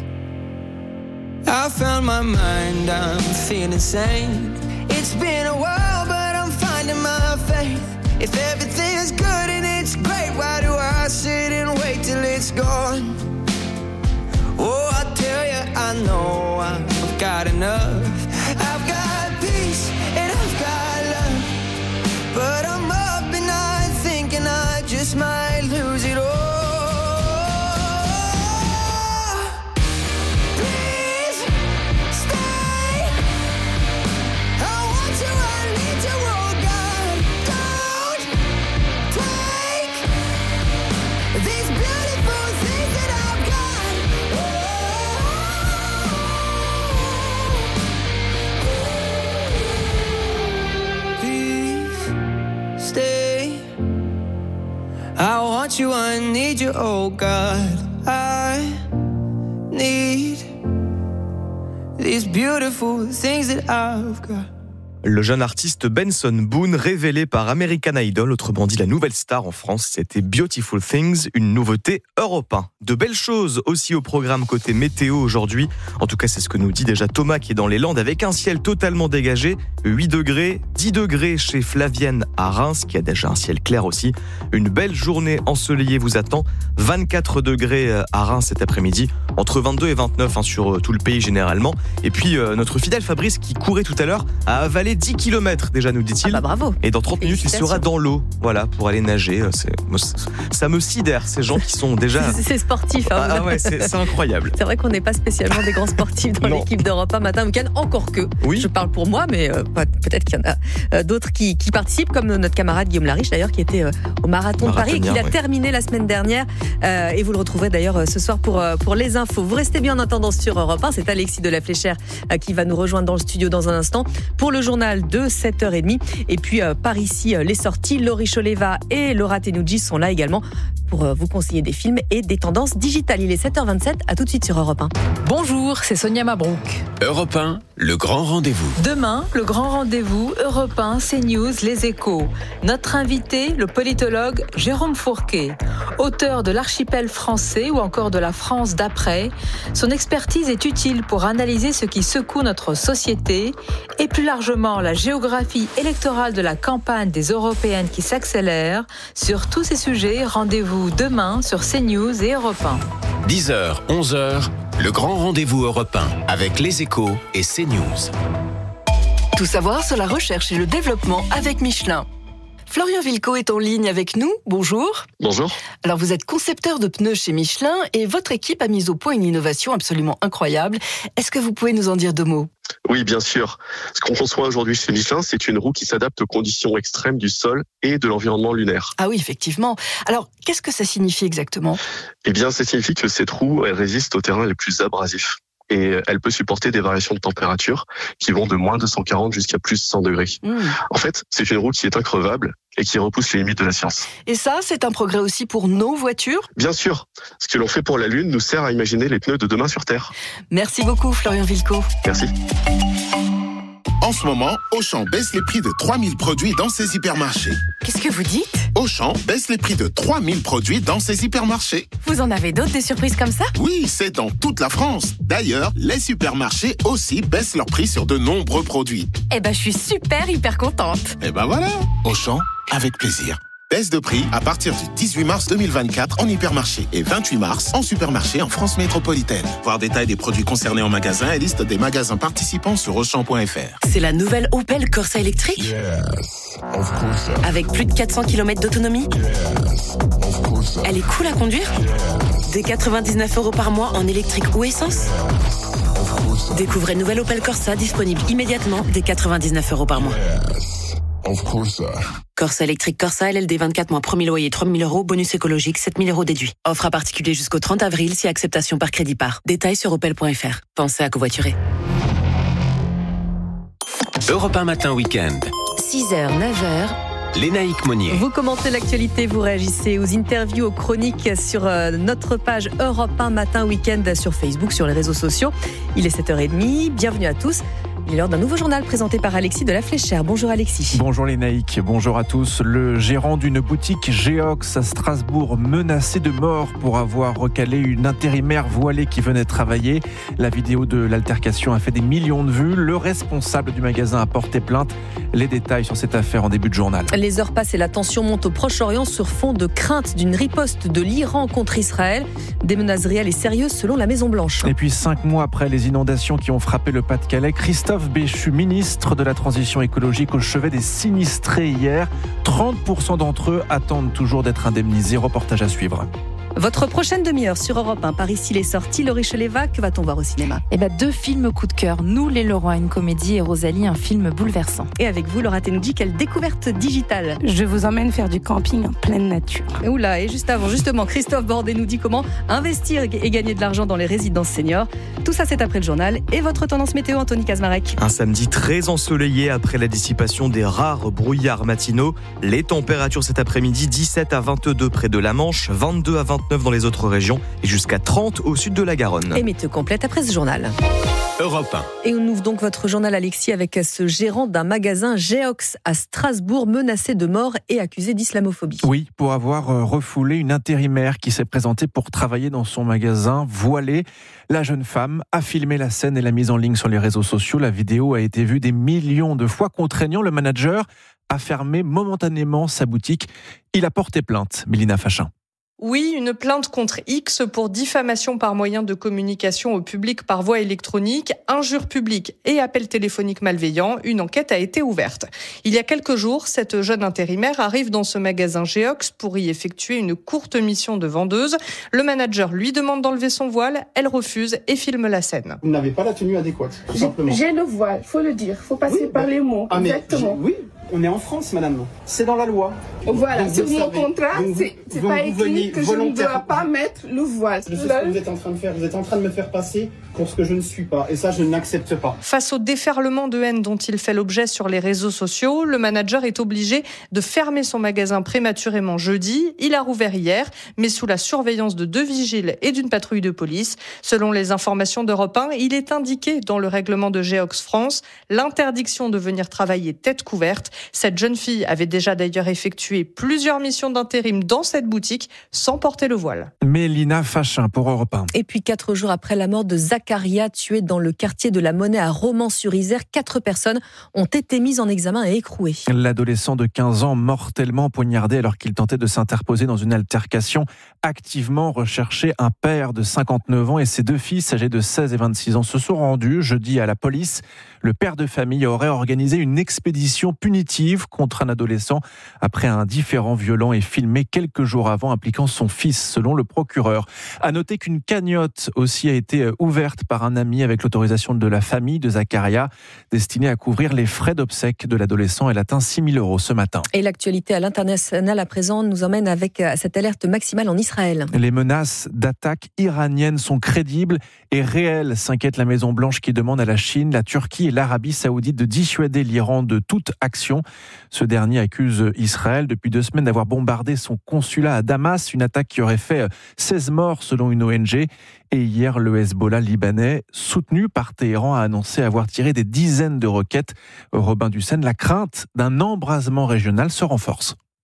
I found my mind, I'm feeling sane. It's been a while, but I'm finding my faith. If everything is good and it's great, why do I sit and wait till it's gone? Oh, I tell you, I know I've got enough. I've got peace and I've got love, but I'm up at night thinking I just might lose it all. I want you, I need you, oh God. I need these beautiful things that I've got. Le jeune artiste Benson Boone, révélé par American Idol, autrement dit la nouvelle star en France, c'était Beautiful Things, une nouveauté Europe 1. De belles choses aussi au programme côté météo aujourd'hui. En tout cas, c'est ce que nous dit déjà Thomas qui est dans les Landes avec un ciel totalement dégagé. 8 degrés, 10 degrés chez Flavienne à Reims qui a déjà un ciel clair aussi. Une belle journée ensoleillée vous attend. 24 degrés à Reims cet après-midi, entre 22 et 29 sur tout le pays généralement. Et puis notre fidèle Fabrice qui courait tout à l'heure a avalé 10 km déjà, nous dit-il. Ah bah bravo. Et dans 30 minutes, il sera dans l'eau, voilà, pour aller nager. Ça me sidère, ces gens qui sont déjà... C'est sportif. Hein, ah ouais, c'est incroyable. C'est vrai qu'on n'est pas spécialement des grands sportifs dans l'équipe d'Europe 1 matin week-end, encore que. Oui. Je parle pour moi, mais peut-être qu'il y en a d'autres qui participent, comme notre camarade Guillaume Lariche d'ailleurs, qui était au Marathon de Paris et qui l'a terminé la semaine dernière. Et vous le retrouverez d'ailleurs ce soir pour les infos. Vous restez bien en attendant sur Europe 1. C'est Alexis de la Fléchère qui va nous rejoindre dans le studio dans un instant pour le journal de 7h30. Et puis par ici, les sorties, Laurie Choleva et Laura Tenucci sont là également pour vous conseiller des films et des tendances digitales. Il est 7h27, à tout de suite sur Europe 1. Bonjour, c'est Sonia Mabrouk. Europe 1, le grand rendez-vous. Demain, le grand rendez-vous, Europe 1, CNews, Les Échos. Notre invité, le politologue Jérôme Fourquet. Auteur de l'Archipel français ou encore de la France d'après, son expertise est utile pour analyser ce qui secoue notre société et plus largement la géographie électorale de la campagne des européennes qui s'accélère. Sur tous ces sujets, rendez-vous demain sur CNews et Europe 1. 10h, 11h, le grand rendez-vous Europe 1 avec Les Échos et CNews. Tout savoir sur la recherche et le développement avec Michelin. Florian Vilco est en ligne avec nous. Bonjour. Bonjour. Alors vous êtes concepteur de pneus chez Michelin et votre équipe a mis au point une innovation absolument incroyable. Est-ce que vous pouvez nous en dire 2 mots ? Oui, bien sûr. Ce qu'on conçoit aujourd'hui chez Michelin, c'est une roue qui s'adapte aux conditions extrêmes du sol et de l'environnement lunaire. Ah oui, effectivement. Alors, qu'est-ce que ça signifie exactement ? Eh bien, ça signifie que cette roue, elle résiste aux terrains les plus abrasifs. Et elle peut supporter des variations de température qui vont de moins 240 jusqu'à plus 100 degrés. En fait, c'est une roue qui est increvable et qui repousse les limites de la science. Et ça, c'est un progrès aussi pour nos voitures ? Bien sûr. Ce que l'on fait pour la Lune nous sert à imaginer les pneus de demain sur Terre. Merci beaucoup, Florian Vilco. Merci. En ce moment, Auchan baisse les prix de 3000 produits dans ses hypermarchés. Qu'est-ce que vous dites ? Auchan baisse les prix de 3000 produits dans ses hypermarchés. Vous en avez d'autres, des surprises comme ça ? Oui, c'est dans toute la France. D'ailleurs, les supermarchés aussi baissent leurs prix sur de nombreux produits. Eh ben, je suis hyper contente. Eh ben voilà, Auchan, avec plaisir. Baisse de prix à partir du 18 mars 2024 en hypermarché et 28 mars en supermarché en France métropolitaine. Voir détail des produits concernés en magasin et liste des magasins participants sur Auchan.fr. C'est la nouvelle Opel Corsa électrique ? Yes, of course. Avec plus de 400 km d'autonomie ? Yes, of course. Elle est cool à conduire ? Des 99 € par mois en électrique ou essence ? Découvrez nouvelle Opel Corsa disponible immédiatement dès 99 € par mois. Of course. Corsa électrique Corsa LLD 24 mois, premier loyer 3 000 €, bonus écologique 7 000 € déduit. Offre à particulier jusqu'au 30 avril si acceptation par crédit par. Détails sur opel.fr. Pensez à covoiturer. Europe 1 Matin Week-end. 6h, 9h. Lénaïque Monnier. Vous commentez l'actualité, vous réagissez aux interviews, aux chroniques sur notre page Europe 1 Matin Week-end sur Facebook, sur les réseaux sociaux. Il est 7h30, bienvenue à tous. Il est l'heure d'un nouveau journal présenté par Alexis de la Fléchère. Bonjour Alexis. Bonjour Lénaïque, bonjour à tous. Le gérant d'une boutique Geox à Strasbourg menacé de mort pour avoir recalé une intérimaire voilée qui venait travailler. La vidéo de l'altercation a fait des millions de vues. Le responsable du magasin a porté plainte. Les détails sur cette affaire en début de journal. Les heures passent et la tension monte au Proche-Orient sur fond de crainte d'une riposte de l'Iran contre Israël. Des menaces réelles et sérieuses selon la Maison-Blanche. Et puis 5 mois après les inondations qui ont frappé le Pas-de-Calais, Christophe Béchu, ministre de la Transition écologique, au chevet des sinistrés hier. 30% d'entre eux attendent toujours d'être indemnisés. Reportage à suivre. Votre prochaine demi-heure sur Europe 1. Par ici les sorties. Laurie Cheleva, que va-t-on voir au cinéma ? 2 films coup de cœur. Nous, les Leroy, une comédie, et Rosalie, un film bouleversant. Et avec vous, Laura Tenoudji, quelle découverte digitale ? Je vous emmène faire du camping en pleine nature. Oula, et juste avant, justement, Christophe Bordet nous dit comment investir et gagner de l'argent dans les résidences seniors. Tout ça, c'est après le journal. Et votre tendance météo, Anthony Kazmarek. Un samedi très ensoleillé après la dissipation des rares brouillards matinaux. Les températures cet après-midi, 17 à 22 près de la Manche, 22 à 29 dans les autres régions et jusqu'à 30 au sud de la Garonne. Et météo complète après ce journal. Europe 1. Et on ouvre donc votre journal, Alexis, avec ce gérant d'un magasin Geox à Strasbourg, menacé de mort et accusé d'islamophobie. Oui, pour avoir refoulé une intérimaire qui s'est présentée pour travailler dans son magasin voilée. La jeune femme a filmé la scène et l'a mise en ligne sur les réseaux sociaux. La vidéo a été vue des millions de fois, contraignant le manager à fermer momentanément sa boutique. Il a porté plainte, Mélina Fachin. Oui, une plainte contre X pour diffamation par moyen de communication au public par voie électronique, injure publique et appel téléphonique malveillant. Une enquête a été ouverte. Il y a quelques jours, cette jeune intérimaire arrive dans ce magasin Geox pour y effectuer une courte mission de vendeuse. Le manager lui demande d'enlever son voile, elle refuse et filme la scène. Vous n'avez pas la tenue adéquate, tout simplement. J'ai le voile, faut le dire, faut passer par les mots. Exactement. Oui. On est en France, madame. C'est dans la loi. Voilà, donc sur mon contrat, c'est pas écrit que je ne dois pas mettre le voile. C'est ce que vous êtes en train de faire. Vous êtes en train de me faire passer pour ce que je ne suis pas. Et ça, je n'accepte pas. Face au déferlement de haine dont il fait l'objet sur les réseaux sociaux, le manager est obligé de fermer son magasin prématurément jeudi. Il a rouvert hier, mais sous la surveillance de 2 vigiles et d'une patrouille de police. Selon les informations d'Europe 1, il est indiqué dans le règlement de Geox France l'interdiction de venir travailler tête couverte. Cette jeune fille avait déjà d'ailleurs effectué plusieurs missions d'intérim dans cette boutique sans porter le voile. Mélina Fachin pour Europe 1. Et puis 4 jours après la mort de Zakaria, tué dans le quartier de la Monnaie à Romans-sur-Isère, 4 personnes ont été mises en examen et écrouées. L'adolescent de 15 ans mortellement poignardé alors qu'il tentait de s'interposer dans une altercation. Activement recherché, un père de 59 ans et ses 2 fils âgés de 16 et 26 ans se sont rendus jeudi à la police. Le père de famille aurait organisé une expédition punitive contre un adolescent après un différend violent et filmé quelques jours avant impliquant son fils, selon le procureur. À noter qu'une cagnotte aussi a été ouverte par un ami avec l'autorisation de la famille de Zakaria, destinée à couvrir les frais d'obsèques de l'adolescent. Elle atteint 6 000 € ce matin. Et l'actualité à l'international à présent nous emmène avec cette alerte maximale en Israël. Les menaces d'attaques iraniennes sont crédibles et réelles, s'inquiète la Maison-Blanche qui demande à la Chine, la Turquie et l'Arabie saoudite de dissuader l'Iran de toute action. Ce dernier accuse Israël depuis 2 semaines d'avoir bombardé son consulat à Damas, une attaque qui aurait fait 16 morts selon une ONG. Et hier, le Hezbollah libanais, soutenu par Téhéran, a annoncé avoir tiré des dizaines de roquettes. Robin Dussen, la crainte d'un embrasement régional se renforce.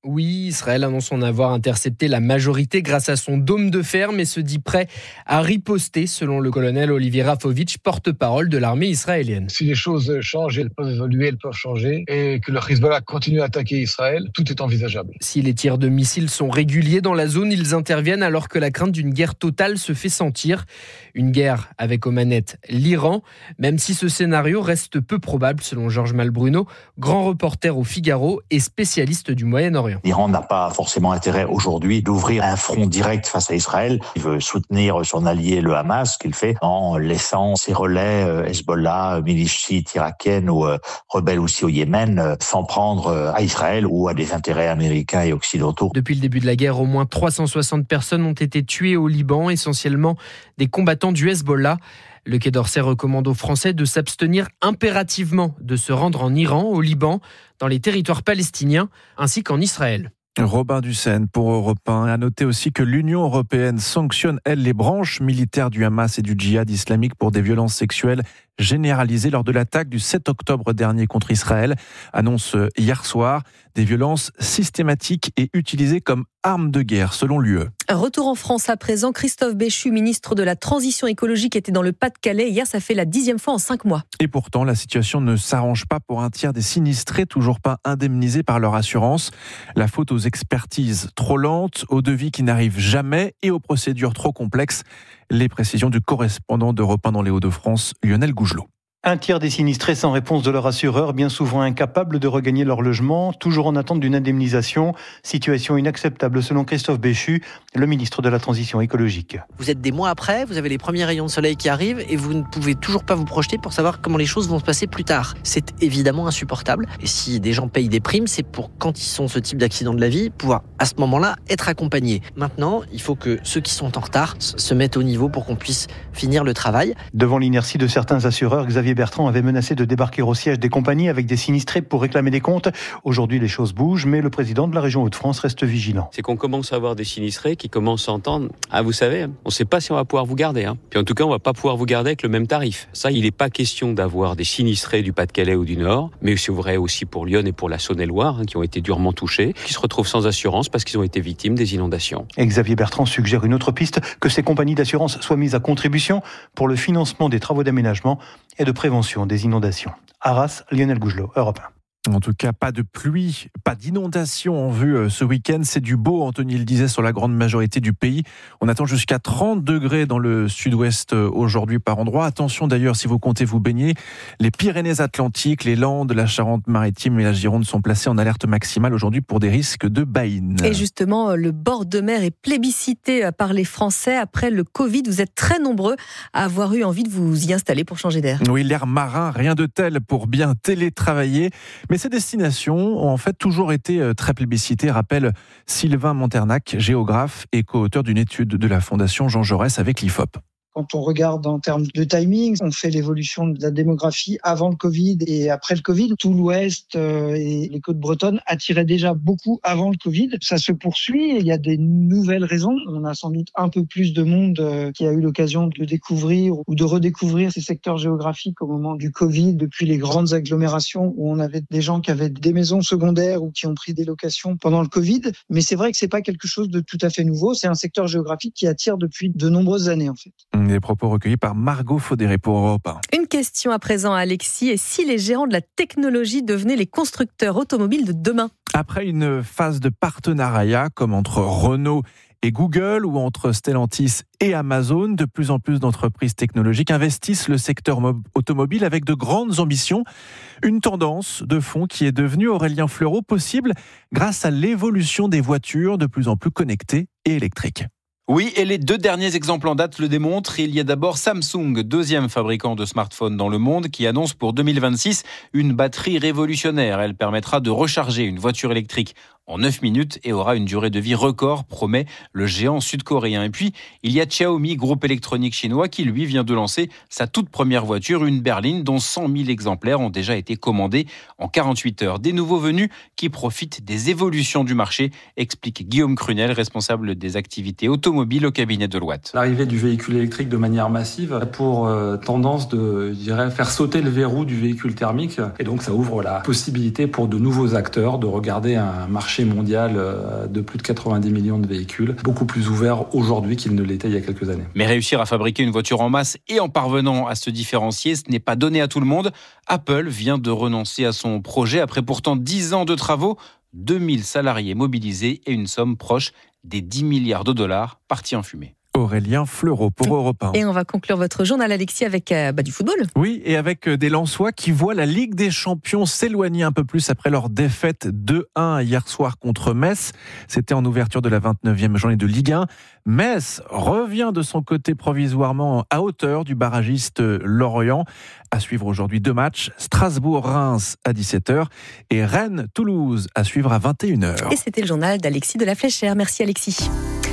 Oui, Israël annonce en avoir intercepté la majorité grâce à son dôme de fer, mais se dit prêt à riposter, selon le colonel Olivier Rafovitch, porte-parole de l'armée israélienne. Si les choses changent, elles peuvent évoluer, elles peuvent changer, et que le Hezbollah continue à attaquer Israël, tout est envisageable. Si les tirs de missiles sont réguliers dans la zone, ils interviennent alors que la crainte d'une guerre totale se fait sentir. Une guerre avec aux manettes l'Iran, même si ce scénario reste peu probable, selon Georges Malbruno, grand reporter au Figaro et spécialiste du Moyen-Orient. L'Iran n'a pas forcément intérêt aujourd'hui d'ouvrir un front direct face à Israël. Il veut soutenir son allié le Hamas, qu'il fait en laissant ses relais Hezbollah, milices chiites irakiennes ou rebelles aussi au Yémen s'en prendre à Israël ou à des intérêts américains et occidentaux. Depuis le début de la guerre, au moins 360 personnes ont été tuées au Liban, essentiellement des combattants du Hezbollah. Le Quai d'Orsay recommande aux Français de s'abstenir impérativement de se rendre en Iran, au Liban, dans les territoires palestiniens, ainsi qu'en Israël. Robin Dussène pour Europe 1. À noter aussi que l'Union européenne sanctionne, elle, les branches militaires du Hamas et du djihad islamique pour des violences sexuelles généralisées lors de l'attaque du 7 octobre dernier contre Israël. Annonce hier soir des violences systématiques et utilisées comme armes de guerre, selon l'UE. Retour en France à présent. Christophe Béchu, ministre de la Transition écologique, était dans le Pas-de-Calais. Hier, ça fait la 10e fois en 5 mois. Et pourtant, la situation ne s'arrange pas pour un tiers des sinistrés, toujours pas indemnisés par leur assurance. La faute aux expertises trop lentes, aux devis qui n'arrivent jamais et aux procédures trop complexes. Les précisions du correspondant d'Europe 1 dans les Hauts-de-France, Lionel Gougelot. Un tiers des sinistrés sans réponse de leur assureur, bien souvent incapables de regagner leur logement, toujours en attente d'une indemnisation. Situation inacceptable selon Christophe Béchu, le ministre de la Transition écologique. Vous êtes des mois après, vous avez les premiers rayons de soleil qui arrivent et vous ne pouvez toujours pas vous projeter pour savoir comment les choses vont se passer plus tard. C'est évidemment insupportable. Et si des gens payent des primes, c'est pour quand ils sont ce type d'accident de la vie, pouvoir à ce moment-là être accompagnés. Maintenant, il faut que ceux qui sont en retard se mettent au niveau pour qu'on puisse finir le travail. Devant l'inertie de certains assureurs, Xavier Bertrand avait menacé de débarquer au siège des compagnies avec des sinistrés pour réclamer des comptes. Aujourd'hui, les choses bougent, mais le président de la région Hauts-de-France reste vigilant. C'est qu'on commence à avoir des sinistrés qui commencent à entendre « Ah, vous savez, on ne sait pas si on va pouvoir vous garder. Puis en tout cas, on ne va pas pouvoir vous garder avec le même tarif. » Ça, il n'est pas question d'avoir des sinistrés du Pas-de-Calais ou du Nord, mais c'est vrai aussi pour Lyon et pour la Saône-et-Loire, qui ont été durement touchés, qui se retrouvent sans assurance parce qu'ils ont été victimes des inondations. Et Xavier Bertrand suggère une autre piste, que ces compagnies d'assurance soient mises à contribution pour le financement des travaux d'aménagement et de prévention des inondations. Arras, Lionel Gougelot, Europe 1. En tout cas, pas de pluie, pas d'inondation en vue ce week-end. C'est du beau, Anthony le disait, sur la grande majorité du pays. On attend jusqu'à 30 degrés dans le sud-ouest aujourd'hui par endroit. Attention d'ailleurs, si vous comptez vous baigner, les Pyrénées-Atlantiques, les Landes, la Charente-Maritime et la Gironde sont placés en alerte maximale aujourd'hui pour des risques de baïne. Et justement, le bord de mer est plébiscité par les Français. Après le Covid, vous êtes très nombreux à avoir eu envie de vous y installer pour changer d'air. Oui, l'air marin, rien de tel pour bien télétravailler. Mais ces destinations ont en fait toujours été très plébiscitées, rappelle Sylvain Monternac, géographe et co-auteur d'une étude de la Fondation Jean Jaurès avec l'IFOP. Quand on regarde en termes de timing, on fait l'évolution de la démographie avant le Covid et après le Covid. Tout l'Ouest et les côtes bretonnes attiraient déjà beaucoup avant le Covid. Ça se poursuit et il y a des nouvelles raisons. On a sans doute un peu plus de monde qui a eu l'occasion de découvrir ou de redécouvrir ces secteurs géographiques au moment du Covid, depuis les grandes agglomérations où on avait des gens qui avaient des maisons secondaires ou qui ont pris des locations pendant le Covid. Mais c'est vrai que c'est pas quelque chose de tout à fait nouveau. C'est un secteur géographique qui attire depuis de nombreuses années en fait. Des propos recueillis par Margot Faudéré pour Europe 1. Une question à présent à Alexis. Et si les géants de la technologie devenaient les constructeurs automobiles de demain ? Après une phase de partenariat comme entre Renault et Google ou entre Stellantis et Amazon, de plus en plus d'entreprises technologiques investissent le secteur automobile avec de grandes ambitions. Une tendance de fond qui est devenue, Aurélien Fleureau, possible grâce à l'évolution des voitures de plus en plus connectées et électriques. Oui, et les 2 derniers exemples en date le démontrent. Il y a d'abord Samsung, 2e fabricant de smartphones dans le monde, qui annonce pour 2026 une batterie révolutionnaire. Elle permettra de recharger une voiture électrique en 9 minutes et aura une durée de vie record, promet le géant sud-coréen. Et puis, il y a Xiaomi, groupe électronique chinois, qui lui vient de lancer sa toute première voiture, une berline dont 100 000 exemplaires ont déjà été commandés en 48 heures. Des nouveaux venus qui profitent des évolutions du marché, explique Guillaume Crunel, responsable des activités automobiles au cabinet Deloitte. L'arrivée du véhicule électrique de manière massive a pour tendance de, faire sauter le verrou du véhicule thermique. Et donc, ça ouvre la possibilité pour de nouveaux acteurs de regarder un marché marché mondial de plus de 90 millions de véhicules, beaucoup plus ouvert aujourd'hui qu'il ne l'était il y a quelques années. Mais réussir à fabriquer une voiture en masse et en parvenant à se différencier, ce n'est pas donné à tout le monde. Apple vient de renoncer à son projet après pourtant 10 ans de travaux, 2000 salariés mobilisés et une somme proche des 10 milliards de dollars partis en fumée. Aurélien Fleureau pour Europe 1. Et on va conclure votre journal, Alexis, avec du football. Oui, et avec des Lensois qui voient la Ligue des Champions s'éloigner un peu plus après leur défaite 2-1 hier soir contre Metz. C'était en ouverture de la 29e journée de Ligue 1. Metz revient de son côté provisoirement à hauteur du barragiste Lorient. À suivre aujourd'hui 2 matchs, Strasbourg-Reims à 17h et Rennes-Toulouse à suivre à 21h. Et c'était le journal d'Alexis de la Fléchère. Merci Alexis.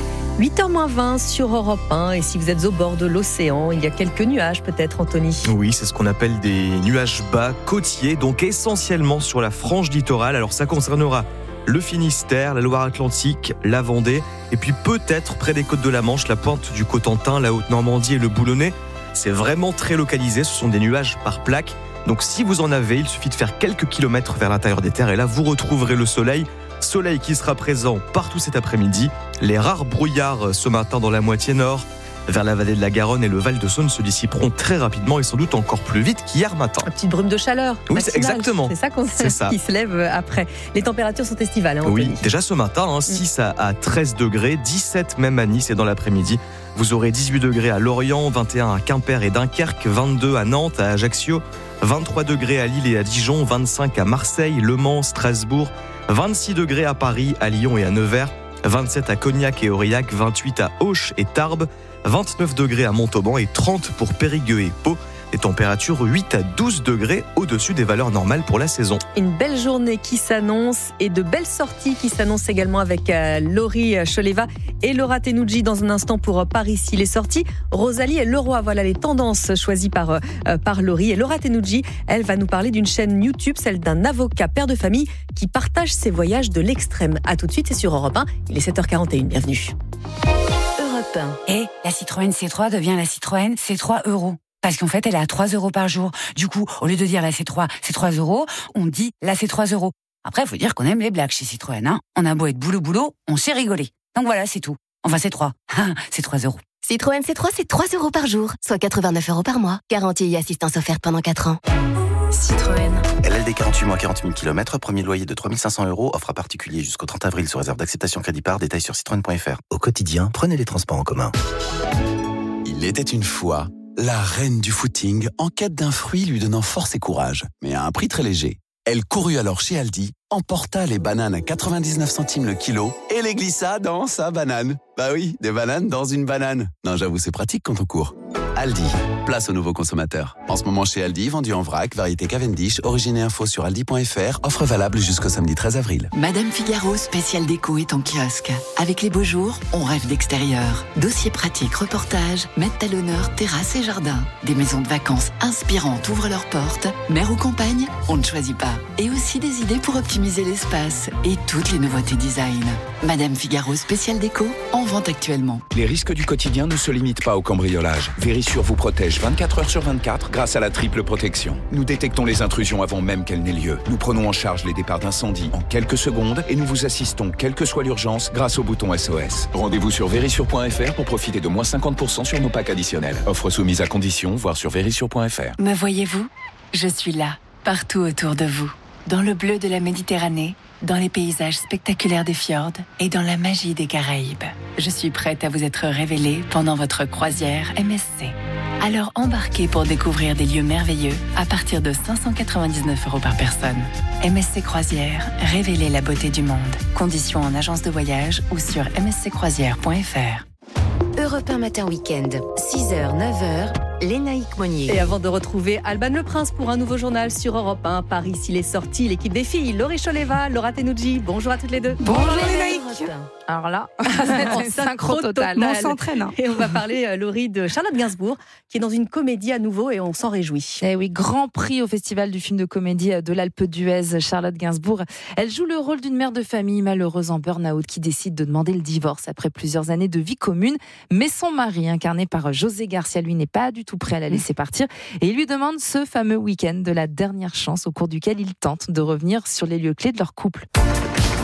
8h-20 sur Europe 1, et si vous êtes au bord de l'océan, il y a quelques nuages peut-être, Anthony. Oui, c'est ce qu'on appelle des nuages bas côtiers, donc essentiellement sur la frange littorale. Alors ça concernera le Finistère, la Loire-Atlantique, la Vendée, et puis peut-être près des côtes de la Manche, la pointe du Cotentin, la Haute-Normandie et le Boulonnais. C'est vraiment très localisé, ce sont des nuages par plaque. Donc si vous en avez, il suffit de faire quelques kilomètres vers l'intérieur des terres, et là vous retrouverez le soleil. Soleil qui sera présent partout cet après-midi. Les rares brouillards ce matin dans la moitié nord, vers la vallée de la Garonne et le Val-de-Saône se dissiperont très rapidement et sans doute encore plus vite qu'hier matin. Une petite brume de chaleur. Oui, c'est exactement. C'est ça qui se lève après. Les températures sont estivales. Oui, déjà ce matin, 6 à 13 degrés, 17 même à Nice et dans l'après-midi. Vous aurez 18 degrés à Lorient, 21 à Quimper et Dunkerque, 22 à Nantes, à Ajaccio, 23 degrés à Lille et à Dijon, 25 à Marseille, Le Mans, Strasbourg, 26 degrés à Paris, à Lyon et à Nevers, 27 à Cognac et Aurillac, 28 à Auch et Tarbes, 29 degrés à Montauban et 30 pour Périgueux et Pau. Des températures 8 à 12 degrés au-dessus des valeurs normales pour la saison. Une belle journée qui s'annonce et de belles sorties qui s'annoncent également avec Laurie Choleva et Laura Tenucci dans un instant pour Paris ici les sorties. Rosalie et Leroy, voilà les tendances choisies par Laurie. Et Laura Tenucci, elle va nous parler d'une chaîne YouTube, celle d'un avocat père de famille qui partage ses voyages de l'extrême. A tout de suite, c'est sur Europe 1, il est 7h41, bienvenue. Europe 1. Et la Citroën C3 devient la Citroën C3 €. Parce qu'en fait, elle est à 3 € par jour. Du coup, au lieu de dire la C3, c'est 3 €, on dit la C3 €. Après, il faut dire qu'on aime les blagues chez Citroën. Hein. On a beau être boulot, on sait rigoler. Donc voilà, c'est tout. Enfin, c'est 3. C'est 3 €. Citroën C3, c'est 3 € par jour, soit 89 € par mois. Garantie et assistance offerte pendant 4 ans. Citroën. LLD 48 mois, 40 000 km, premier loyer de 3 500 €, offre à particulier jusqu'au 30 avril sous réserve d'acceptation crédit par, détails sur citroën.fr. Au quotidien, prenez les transports en commun. Il était une fois la reine du footing en quête d'un fruit lui donnant force et courage, mais à un prix très léger. Elle courut alors chez Aldi, emporta les bananes à 99 centimes le kilo et les glissa dans sa banane. Bah oui, des bananes dans une banane. Non, j'avoue, c'est pratique quand on court. Aldi, place aux nouveaux consommateurs. En ce moment chez Aldi, vendu en vrac, variété Cavendish, origine et info sur aldi.fr, offre valable jusqu'au samedi 13 avril. Madame Figaro, spécial déco est en kiosque. Avec les beaux jours, on rêve d'extérieur. Dossiers pratiques, reportages, mettent à l'honneur terrasse et jardin. Des maisons de vacances inspirantes ouvrent leurs portes. Mer ou campagne, on ne choisit pas. Et aussi des idées pour optimiser l'espace et toutes les nouveautés design. Madame Figaro, spécial déco, en vente actuellement. Les risques du quotidien ne se limitent pas au cambriolage. Vérissure vous protège 24 heures sur 24 grâce à la triple protection. Nous détectons les intrusions avant même qu'elles n'aient lieu. Nous prenons en charge les départs d'incendie en quelques secondes et nous vous assistons quelle que soit l'urgence grâce au bouton SOS. Rendez-vous sur vérissure.fr pour profiter de moins 50% sur nos packs additionnels. Offre soumise à conditions, voir sur vérissure.fr. Me voyez-vous ? Je suis là, partout autour de vous. Dans le bleu de la Méditerranée, dans les paysages spectaculaires des fjords et dans la magie des Caraïbes. Je suis prête à vous être révélée pendant votre croisière MSC. Alors embarquez pour découvrir des lieux merveilleux à partir de 599 € par personne. MSC Croisière, révélez la beauté du monde. Conditions en agence de voyage ou sur msccroisière.fr. Europe 1 Matin Week-end, 6h, 9h, Lénaïque Monnier. Et avant de retrouver Alban Le Prince pour un nouveau journal sur Europe 1, Paris, s'il est sorti, l'équipe des filles, Laurie Choleva, Laura Tenucci, bonjour à toutes les deux. Bonjour Lénaïque. Alors là, c'est synchro total. On s'entraîne. Et on va parler, Laurie, de Charlotte Gainsbourg, qui est dans une comédie à nouveau et on s'en réjouit. Eh oui, grand prix au Festival du film de comédie de l'Alpe d'Huez, Charlotte Gainsbourg. Elle joue le rôle d'une mère de famille malheureuse en burn-out qui décide de demander le divorce après plusieurs années de vie commune. Mais son mari, incarné par José Garcia, lui n'est pas du tout prêt à la laisser partir et il lui demande ce fameux week-end de la dernière chance au cours duquel il tente de revenir sur les lieux clés de leur couple.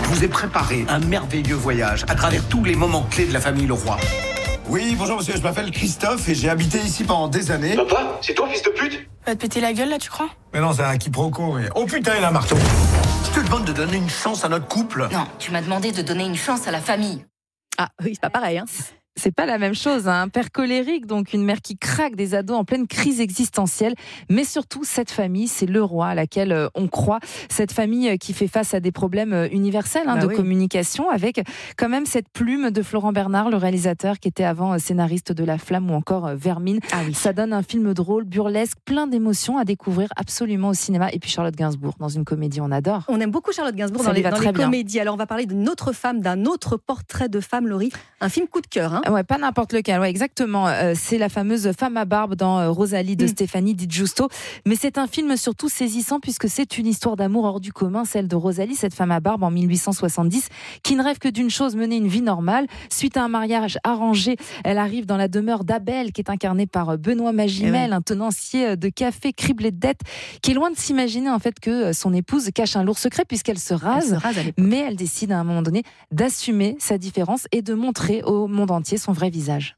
vous ai préparé un merveilleux voyage à travers tous les moments clés de la famille Leroy. Oui, bonjour monsieur, je m'appelle Christophe et j'ai habité ici pendant des années. Papa, c'est toi, fils de pute? Va te péter la gueule là, tu crois? Mais non, c'est un quiproquo. Mais... Oh putain, il a un marteau. Je te demande de donner une chance à notre couple. Non, tu m'as demandé de donner une chance à la famille. Ah oui, c'est pas pareil, hein. C'est pas la même chose, hein. Un père colérique, donc une mère qui craque, des ados en pleine crise existentielle. Mais surtout, cette famille, c'est Leroy à laquelle on croit. Cette famille qui fait face à des problèmes universels de communication, avec quand même cette plume de Florent Bernard, le réalisateur qui était avant scénariste de La Flamme ou encore Vermine. Ah oui. Ça donne un film drôle, burlesque, plein d'émotions à découvrir absolument au cinéma. Et puis Charlotte Gainsbourg, dans une comédie, on adore. On aime beaucoup Charlotte Gainsbourg dans les comédies. Alors on va parler d'une autre femme, d'un autre portrait de femme, Laurie. Un film coup de cœur, hein. Ouais, pas n'importe lequel, ouais, exactement. C'est la fameuse femme à barbe dans Rosalie de Stéphanie Di Giusto. Mais c'est un film surtout saisissant puisque c'est une histoire d'amour hors du commun, celle de Rosalie, cette femme à barbe en 1870, qui ne rêve que d'une chose, mener une vie normale. Suite à un mariage arrangé, elle arrive dans la demeure d'Abel, qui est incarné par Benoît Magimel, un tenancier de café criblé de dettes, qui est loin de s'imaginer en fait que son épouse cache un lourd secret puisqu'elle se rase mais elle décide à un moment donné d'assumer sa différence et de montrer au monde entier son vrai visage.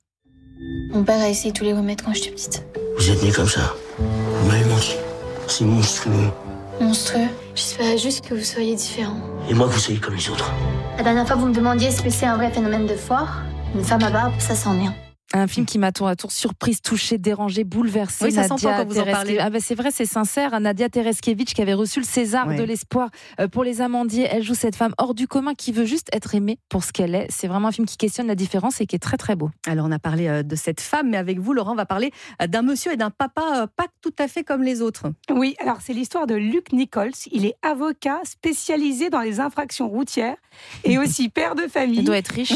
Mon père a essayé tous les remèdes quand j'étais petite. Vous êtes née comme ça. Vous m'avez menti. C'est monstrueux. Monstrueux. J'espérais juste que vous soyez différent. Et moi, vous soyez comme les autres. La dernière fois, vous me demandiez ce que c'est un vrai phénomène de foire. Une femme à barbe, ça c'en est un. Un film qui m'a tour à tour surprise, touchée, dérangée, bouleversée. Oui, ça s'entend quand vous en parlez. Ah ben c'est vrai, c'est sincère. Nadia Tereskevich qui avait reçu le César de l'espoir pour Les Amandiers. Elle joue cette femme hors du commun qui veut juste être aimée pour ce qu'elle est. C'est vraiment un film qui questionne la différence et qui est très très beau. Alors on a parlé de cette femme, mais avec vous, Laurent, on va parler d'un monsieur et d'un papa pas tout à fait comme les autres. Oui, alors c'est l'histoire de Luke Nichols. Il est avocat spécialisé dans les infractions routières et aussi père de famille. Il doit être riche.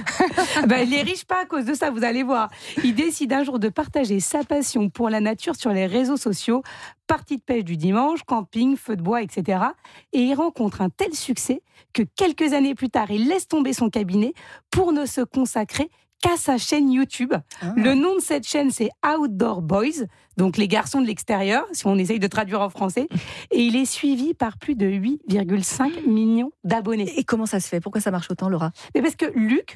Il est riche pas à cause de ça, vous allez voir. Il décide un jour de partager sa passion pour la nature sur les réseaux sociaux, partie de pêche du dimanche, camping, feu de bois, etc. Et il rencontre un tel succès que quelques années plus tard, il laisse tomber son cabinet pour ne se consacrer qu'à sa chaîne YouTube. Le nom de cette chaîne, c'est Outdoor Boys, donc les garçons de l'extérieur, si on essaye de traduire en français. Et il est suivi par plus de 8,5 millions d'abonnés. Et comment ça se fait? Pourquoi ça marche autant, Laura? Mais parce que Luc,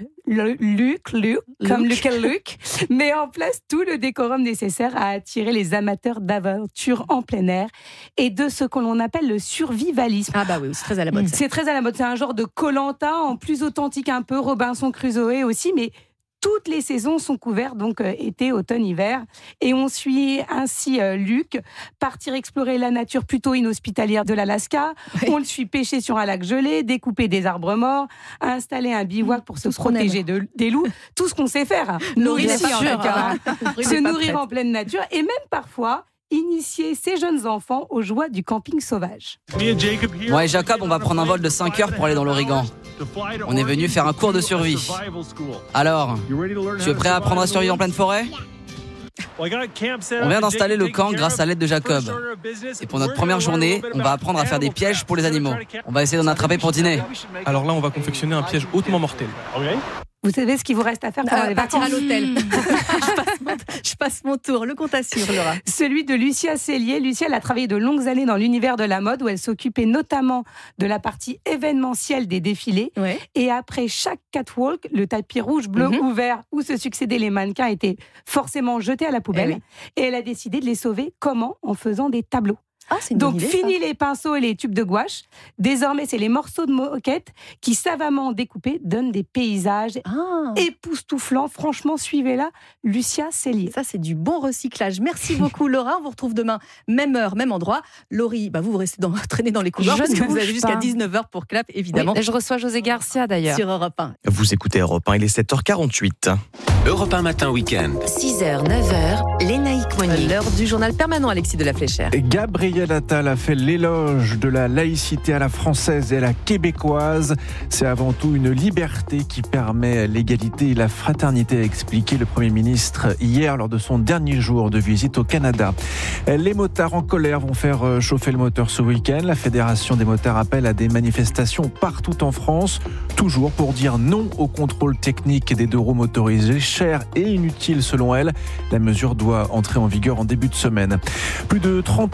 comme lequel Luc, met en place tout le décorum nécessaire à attirer les amateurs d'aventure en plein air et de ce que l'on appelle le survivalisme. Ah bah oui, c'est très à la mode. C'est très à la mode. C'est un genre de Koh-Lanta, en plus authentique un peu, Robinson Crusoe aussi, mais toutes les saisons sont couvertes, donc été, automne, hiver. Et on suit ainsi Luc partir explorer la nature plutôt inhospitalière de l'Alaska. Oui. On le suit pêcher sur un lac gelé, découper des arbres morts, installer un bivouac pour se protéger des loups. Tout ce qu'on sait faire. Nourrir ici, en tout cas. Se nourrir en pleine nature et même parfois initier ses jeunes enfants aux joies du camping sauvage. Moi et Jacob, on va prendre un vol de 5 heures pour aller dans l'Oregon. On est venu faire un cours de survie. Alors, tu es prêt à apprendre à survivre en pleine forêt ? On vient d'installer le camp grâce à l'aide de Jacob. Et pour notre première journée, on va apprendre à faire des pièges pour les animaux. On va essayer d'en attraper pour dîner. Alors là, on va confectionner un piège hautement mortel. Vous savez ce qu'il vous reste à faire pendant les vacances ? Partir à l'hôtel. je passe mon tour. Le compte à suivre, Laura. Celui de Lucia Cellier. Lucia, elle a travaillé de longues années dans l'univers de la mode où elle s'occupait notamment de la partie événementielle des défilés. Ouais. Et après chaque catwalk, le tapis rouge, bleu ou vert où se succédaient les mannequins étaient forcément jetés à la poubelle. Et elle a décidé de les sauver. Comment ? En faisant des tableaux. Donc fini les pinceaux et les tubes de gouache. Désormais, c'est les morceaux de moquette qui, savamment découpés, donnent des paysages époustouflants. Franchement, suivez-la, Lucia Cellier. Ça, c'est du bon recyclage. Merci beaucoup, Laura. On vous retrouve demain, même heure, même endroit. Laurie, vous restez traîner dans les couloirs parce que vous avez jusqu'à 19h pour Clap, évidemment. Oui, je reçois José Garcia, d'ailleurs. Sur Europe 1. Vous écoutez Europe 1, il est 7h48. Europe 1 matin week-end. 6h, 9h, Lénaïque Monnier. L'heure du journal permanent, Alexis de la Fléchère. Gabriel Attal a fait l'éloge de la laïcité à la française et à la québécoise. C'est avant tout une liberté qui permet l'égalité et la fraternité, a expliqué le Premier ministre hier lors de son dernier jour de visite au Canada. Les motards en colère vont faire chauffer le moteur ce week-end. La Fédération des motards appelle à des manifestations partout en France, toujours pour dire non au contrôle technique des deux roues motorisés, cher et inutile selon elle. La mesure doit entrer en vigueur en début de semaine. Plus de 30 heures de vol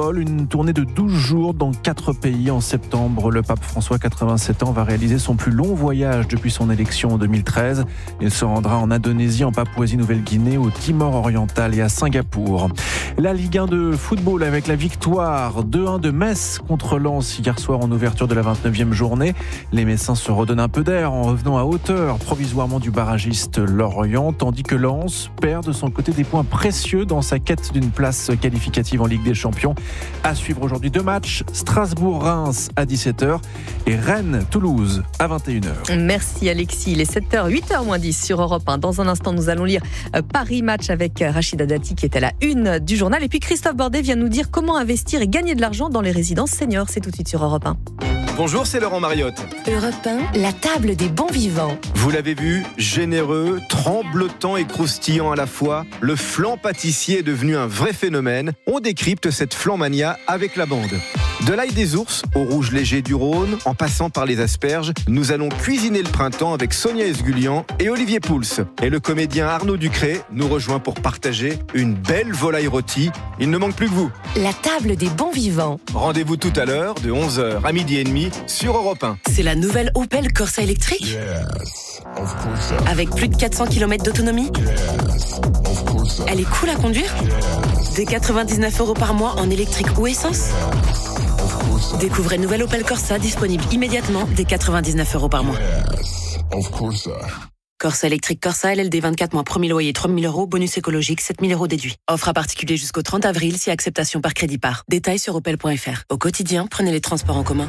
vol, une tournée de 12 jours dans 4 pays en septembre. Le pape François, 87 ans, va réaliser son plus long voyage depuis son élection en 2013. Il se rendra en Indonésie, en Papouasie-Nouvelle-Guinée, au Timor oriental et à Singapour. La Ligue 1 de football avec la victoire 2-1 de Metz contre Lens hier soir en ouverture de la 29e journée. Les Messins se redonnent un peu d'air en revenant à hauteur provisoirement du barragiste Lorient, tandis que Lens perd de son côté des points précieux dans sa quête d'une place qualificative en Ligue des Champions. À suivre aujourd'hui 2 matchs, Strasbourg-Reims à 17h et Rennes-Toulouse à 21h. Merci Alexis, il est 7h, 8h-10 sur Europe 1. Dans un instant, nous allons lire Paris Match avec Rachida Dati qui est à la une du journal. Et puis Christophe Bordet vient nous dire comment investir et gagner de l'argent dans les résidences seniors. C'est tout de suite sur Europe 1. Bonjour, c'est Laurent Mariotte. Europe 1, la table des bons vivants. Vous l'avez vu, généreux, tremblotant et croustillant à la fois, le flan pâtissier est devenu un vrai phénomène. On décrypte cette flanmania avec la bande. De l'ail des ours au rouge léger du Rhône, en passant par les asperges, nous allons cuisiner le printemps avec Sonia Esgulian et Olivier Pouls. Et le comédien Arnaud Ducré nous rejoint pour partager une belle volaille rôtie. Il ne manque plus que vous. La table des bons vivants. Rendez-vous tout à l'heure de 11h à 12h30 sur Europe 1. C'est la nouvelle Opel Corsa électrique ? Yes, of course. Avec plus de 400 km d'autonomie ? Yes, of course. Elle est cool à conduire ? Yes. Des 99 € par mois en électrique ou essence ? Découvrez nouvelle Opel Corsa disponible immédiatement dès 99 € par mois. Yes, of course. Corsa électrique Corsa LLD 24 mois, premier loyer 3 000 €, bonus écologique 7 000 € déduits. Offre à particulier jusqu'au 30 avril si acceptation par crédit par. Détails sur opel.fr. Au quotidien, prenez les transports en commun.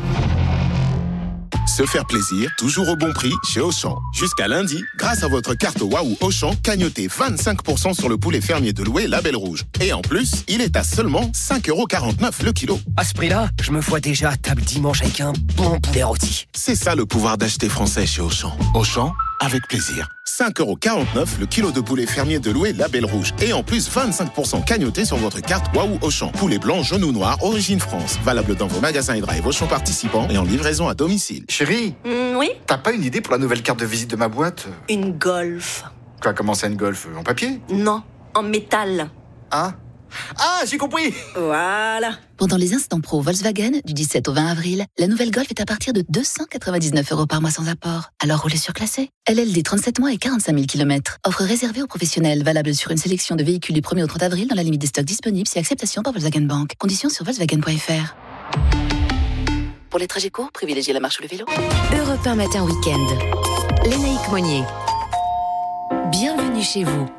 Se faire plaisir, toujours au bon prix chez Auchan. Jusqu'à lundi, grâce à votre carte Waouh Auchan, cagnotez 25% sur le poulet fermier de Loué Label Rouge. Et en plus, il est à seulement 5,49 € le kilo. À ce prix-là, je me vois déjà à table dimanche avec un bon poulet rôti. C'est ça le pouvoir d'acheter français chez Auchan. Auchan, avec plaisir. 5,49 € le kilo de poulet fermier de Loué Label Rouge. Et en plus, 25% cagnoté sur votre carte Waouh Auchan. Poulet blanc, jaune ou noir, origine France. Valable dans vos magasins et drive Auchan participants et en livraison à domicile. Chérie, Oui ? t'as pas une idée pour la nouvelle carte de visite de ma boîte ? Une Golf. Quoi, comment ça, une Golf ? En papier ? Non, en métal. Ah, j'ai compris. Voilà. Pendant les instants pro Volkswagen, du 17 au 20 avril, la nouvelle Golf est à partir de 299 € par mois sans apport. Alors roulez surclassé. LLD 37 mois et 45 000 km. Offre réservée aux professionnels, valable sur une sélection de véhicules du 1er au 30 avril dans la limite des stocks disponibles si acceptation par Volkswagen Bank. Conditions sur Volkswagen.fr. Pour les trajets courts, privilégiez la marche ou le vélo. Europe 1 matin week-end. Lénaïque Monnier. Bienvenue chez vous.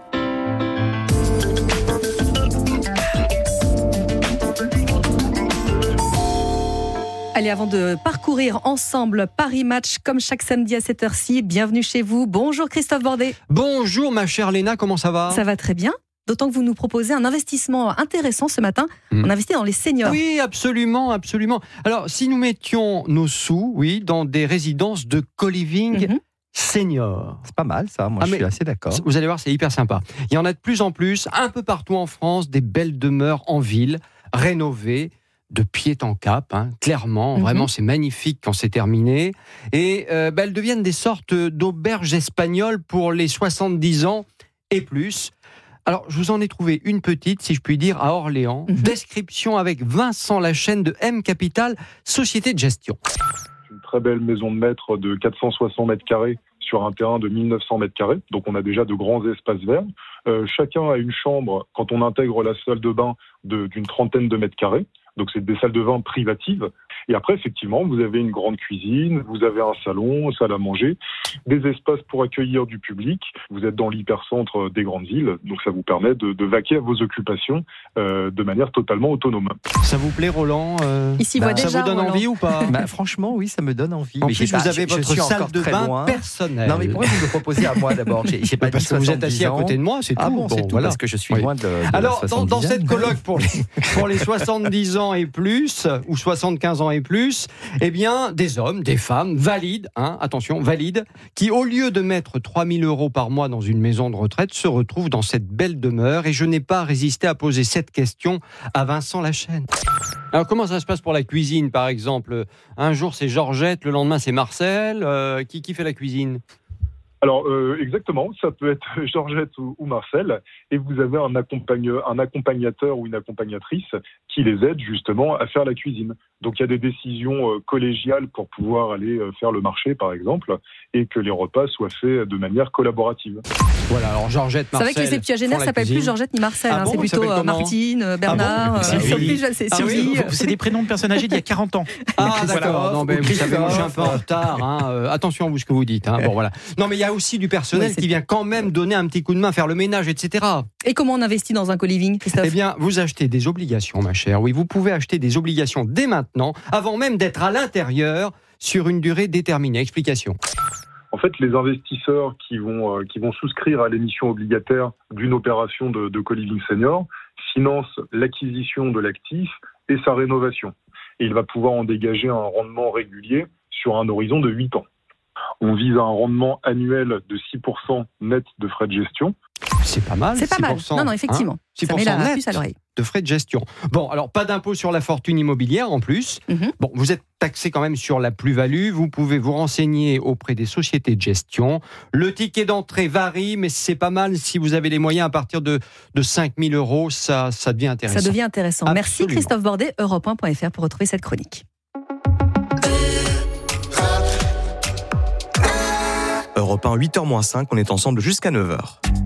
Allez, avant de parcourir ensemble Paris Match comme chaque samedi à cette heure-ci, bienvenue chez vous. Bonjour Christophe Bordet. Bonjour ma chère Léna, comment ça va ? Ça va très bien. D'autant que vous nous proposez un investissement intéressant ce matin. On investit dans les seniors. Oui, absolument, absolument. Alors, si nous mettions nos sous, dans des résidences de co-living seniors. C'est pas mal ça, moi je suis assez d'accord. Vous allez voir, c'est hyper sympa. Il y en a de plus en plus, un peu partout en France, des belles demeures en ville, rénovées, de pied en cap, clairement. Vraiment, c'est magnifique quand c'est terminé. Et elles deviennent des sortes d'auberges espagnoles pour les 70 ans et plus. Alors, je vous en ai trouvé une petite, si je puis dire, à Orléans. Description avec Vincent Lachaine de M Capital, société de gestion. Une très belle maison de maître de 460 mètres carrés sur un terrain de 1900 mètres carrés. Donc, on a déjà de grands espaces verts. Chacun a une chambre, quand on intègre la salle de bain, d'une trentaine de mètres carrés. Donc, c'est des salles de bain privatives. Et après, effectivement, vous avez une grande cuisine, vous avez un salon, salle à manger, des espaces pour accueillir du public. Vous êtes dans l'hypercentre des grandes villes, donc ça vous permet de vaquer à vos occupations de manière totalement autonome. Ça vous plaît, Roland Ici, voit déjà, ça vous donne Roland. envie ou pas Franchement, oui, ça me donne envie. En Mais plus, vous avez votre salle de bain personnelle. Non, mais pourquoi vous me proposez à moi d'abord ? J'ai pas parce dit que vous êtes 70 assis à ans. côté de moi, c'est tout. Ah bon, c'est tout, voilà. parce que je suis loin de Alors, la dans cette 70e. colloque pour les 70 ans et plus, ou 75 ans et plus, eh bien, des hommes, des femmes, valides, attention, valides, qui, au lieu de mettre 3 000 € par mois dans une maison de retraite, se retrouvent dans cette belle demeure. Et je n'ai pas résisté à poser cette question à Vincent Lachaine. Alors, comment ça se passe pour la cuisine, par exemple ? Un jour, c'est Georgette, le lendemain, c'est Marcel. Qui fait la cuisine ? Alors exactement, ça peut être Georgette ou Marcel, et vous avez un accompagnateur ou une accompagnatrice qui les aide justement à faire la cuisine. Donc il y a des décisions collégiales pour pouvoir aller faire le marché par exemple, et que les repas soient faits de manière collaborative. Voilà, alors Georgette, Marcel. C'est vrai que les septuagénaires s'appellent plus Georgette ni Marcel, Ah bon, c'est plutôt comment Bernard, Sylvie. c'est Sylvie. C'est des prénoms de personnes âgées d'il y a 40 ans. Ah d'accord, non, mais vous savez, moi je suis un peu en retard. Attention à vous ce que vous dites. Bon voilà. Non mais il y a aussi du personnel qui vient quand même donner un petit coup de main, faire le ménage, etc. Et comment on investit dans un co-living, Christophe ? Eh bien, vous achetez des obligations, ma chère. Oui, vous pouvez acheter des obligations dès maintenant, avant même d'être à l'intérieur, sur une durée déterminée. Explication. En fait, les investisseurs qui vont souscrire à l'émission obligataire d'une opération de co-living senior financent l'acquisition de l'actif et sa rénovation. Et il va pouvoir en dégager un rendement régulier sur un horizon de 8 ans. On vise un rendement annuel de 6% net de frais de gestion. C'est pas mal. C'est pas mal. Non, effectivement. 6% ça met la net puce à l'oreille. De frais de gestion. Bon, alors pas d'impôt sur la fortune immobilière en plus. Bon, vous êtes taxé quand même sur la plus-value. Vous pouvez vous renseigner auprès des sociétés de gestion. Le ticket d'entrée varie, mais c'est pas mal si vous avez les moyens à partir de 5 000 €. Ça devient intéressant. Ça devient intéressant. Absolument. Merci Christophe Bordet, Europe1.fr pour retrouver cette chronique. Europe 1, 8h-5, on est ensemble jusqu'à 9h.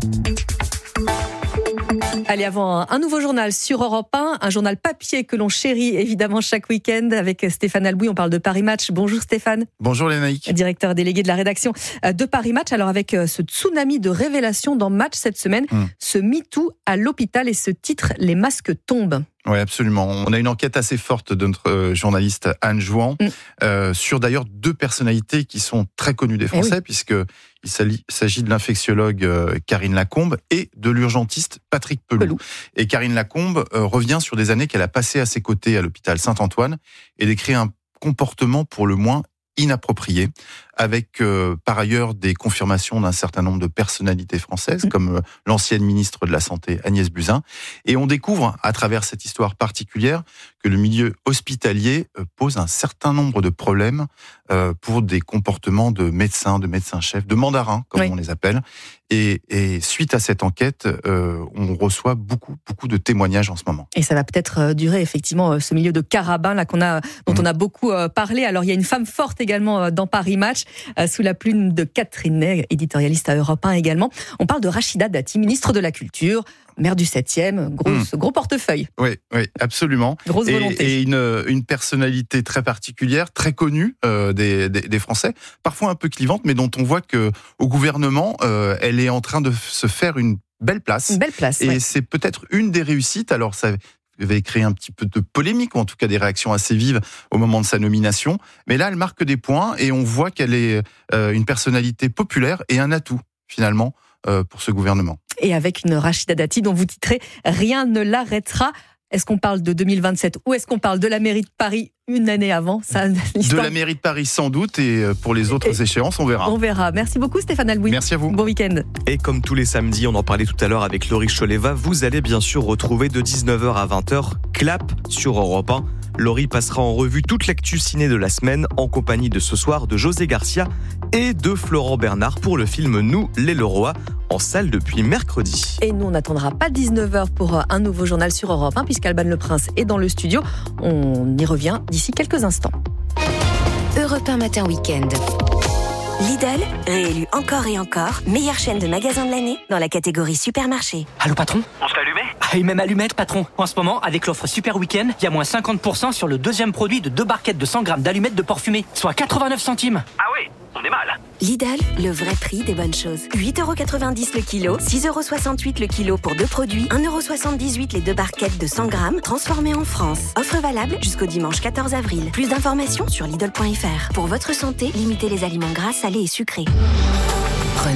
Allez, avant un nouveau journal sur Europe 1, un journal papier que l'on chérit évidemment chaque week-end avec Stéphane Albouy. On parle de Paris Match. Bonjour Stéphane. Bonjour Lénaïque. Directeur délégué de la rédaction de Paris Match. Alors avec ce tsunami de révélations dans Match cette semaine, ce MeToo à l'hôpital et ce titre « Les masques tombent ». Oui, absolument. On a une enquête assez forte de notre journaliste Anne Jouan sur d'ailleurs 2 personnalités qui sont très connues des Français, puisqu'il s'agit de l'infectiologue Karine Lacombe et de l'urgentiste Patrick Pelou. Et Karine Lacombe revient sur des années qu'elle a passées à ses côtés à l'hôpital Saint-Antoine et décrit un comportement pour le moins inapproprié, avec par ailleurs des confirmations d'un certain nombre de personnalités françaises, comme l'ancienne ministre de la Santé Agnès Buzyn. Et on découvre, à travers cette histoire particulière, que le milieu hospitalier pose un certain nombre de problèmes pour des comportements de médecins-chefs, de mandarins, comme on les appelle. Et suite à cette enquête, on reçoit beaucoup de témoignages en ce moment. Et ça va peut-être durer, effectivement, ce milieu de carabin là dont on a beaucoup parlé. Alors, il y a une femme forte également dans Paris Match, sous la plume de Catherine Ney, éditorialiste à Europe 1 également. On parle de Rachida Dati, ministre de la Culture, maire du 7e, gros portefeuille. Oui, absolument. Grosse volonté. Et une personnalité très particulière, très connue des Français, parfois un peu clivante, mais dont on voit qu'au gouvernement, elle est en train de se faire une belle place. Une belle place, Et c'est peut-être une des réussites. Alors, ça avait créé un petit peu de polémique, ou en tout cas des réactions assez vives au moment de sa nomination. Mais là, elle marque des points et on voit qu'elle est une personnalité populaire et un atout, finalement, pour ce gouvernement. Et avec une Rachida Dati dont vous titrez « Rien ne l'arrêtera ». Est-ce qu'on parle de 2027 ou est-ce qu'on parle de la mairie de Paris une année avant ? De la mairie de Paris sans doute, et pour les autres échéances, on verra. On verra. Merci beaucoup Stéphane Albouy. Merci à vous. Bon week-end. Et comme tous les samedis, on en parlait tout à l'heure avec Laurie Choleva, vous allez bien sûr retrouver de 19h à 20h Clap sur Europe 1. Laurie passera en revue toute l'actu ciné de la semaine en compagnie de ce soir de José Garcia et de Florent Bernard pour le film Nous, les Leroy, en salle depuis mercredi. Et nous, on n'attendra pas 19h pour un nouveau journal sur Europe 1 puisqu'Alban Le Prince est dans le studio. On y revient d'ici quelques instants. Europe 1 Matin Week-end. Lidl, réélu encore et encore, meilleure chaîne de magasins de l'année dans la catégorie supermarché. Allô patron ? On se fait allumer ? Et même allumette patron. En ce moment, avec l'offre Super Week-end, il y a moins 50% sur le deuxième produit de 2 barquettes de 100 grammes d'allumettes de porc fumé, soit 89 centimes. Ah oui, on est mal. Lidl, le vrai prix des bonnes choses. 8,90€ le kilo, 6,68€ le kilo pour 2 produits, 1,78€ les 2 barquettes de 100 grammes, transformées en France. Offre valable jusqu'au dimanche 14 avril. Plus d'informations sur Lidl.fr. Pour votre santé, limitez les aliments gras, salés et sucrés. Renault.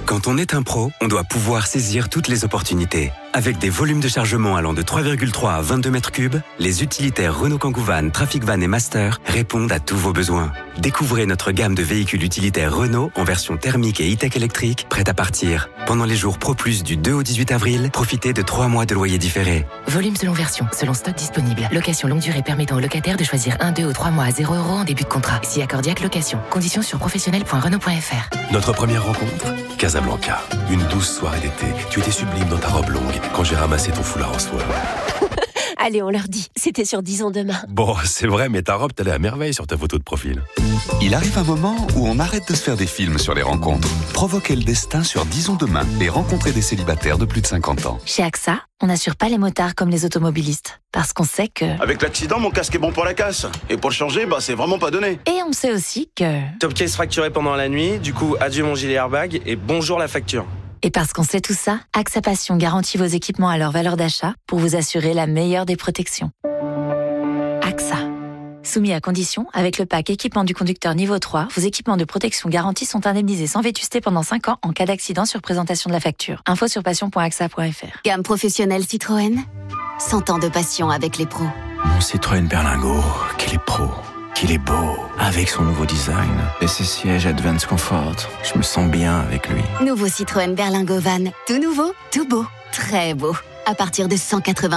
Quand on est un pro, on doit pouvoir saisir toutes les opportunités. Avec des volumes de chargement allant de 3,3 à 22 mètres cubes, les utilitaires Renault Kangoo Van, Trafic Van et Master répondent à tous vos besoins. Découvrez notre gamme de véhicules utilitaires Renault en version thermique et e-tech électrique, prête à partir. Pendant les jours Pro Plus du 2 au 18 avril, profitez de 3 mois de loyer différé. Volume selon version, selon stock disponible. Location longue durée permettant aux locataires de choisir 1, 2 ou 3 mois à 0 € en début de contrat. Si accordiaque location. Conditions sur professionnel.renault.fr. Notre première rencontre, Casablanca. Une douce soirée d'été. Tu étais sublime dans ta robe longue quand j'ai ramassé ton foulard en soie. Allez, on leur dit, c'était sur 10 ans demain. Bon, c'est vrai, mais ta robe t'allait à merveille sur ta photo de profil. Il arrive un moment où on arrête de se faire des films sur les rencontres. Provoquez le destin sur Disons demain et rencontrez des célibataires de plus de 50 ans. Chez AXA, on n'assure pas les motards comme les automobilistes. Parce qu'on sait que... Avec l'accident, mon casque est bon pour la casse. Et pour le changer, c'est vraiment pas donné. Et on sait aussi que... Top case fracturé pendant la nuit, du coup, adieu mon gilet airbag et bonjour la facture. Et parce qu'on sait tout ça, AXA Passion garantit vos équipements à leur valeur d'achat pour vous assurer la meilleure des protections. AXA. Soumis à condition, avec le pack équipement du conducteur niveau 3, vos équipements de protection garantis sont indemnisés sans vétusté pendant 5 ans en cas d'accident sur présentation de la facture. Info sur passion.axa.fr. Gamme professionnelle Citroën. 100 ans de passion avec les pros. Mon Citroën Berlingo, qu'il est pro, qu'il est beau. Avec son nouveau design et ses sièges Advance Comfort, je me sens bien avec lui. Nouveau Citroën Berlingo Van. Tout nouveau, tout beau, très beau. À partir de 180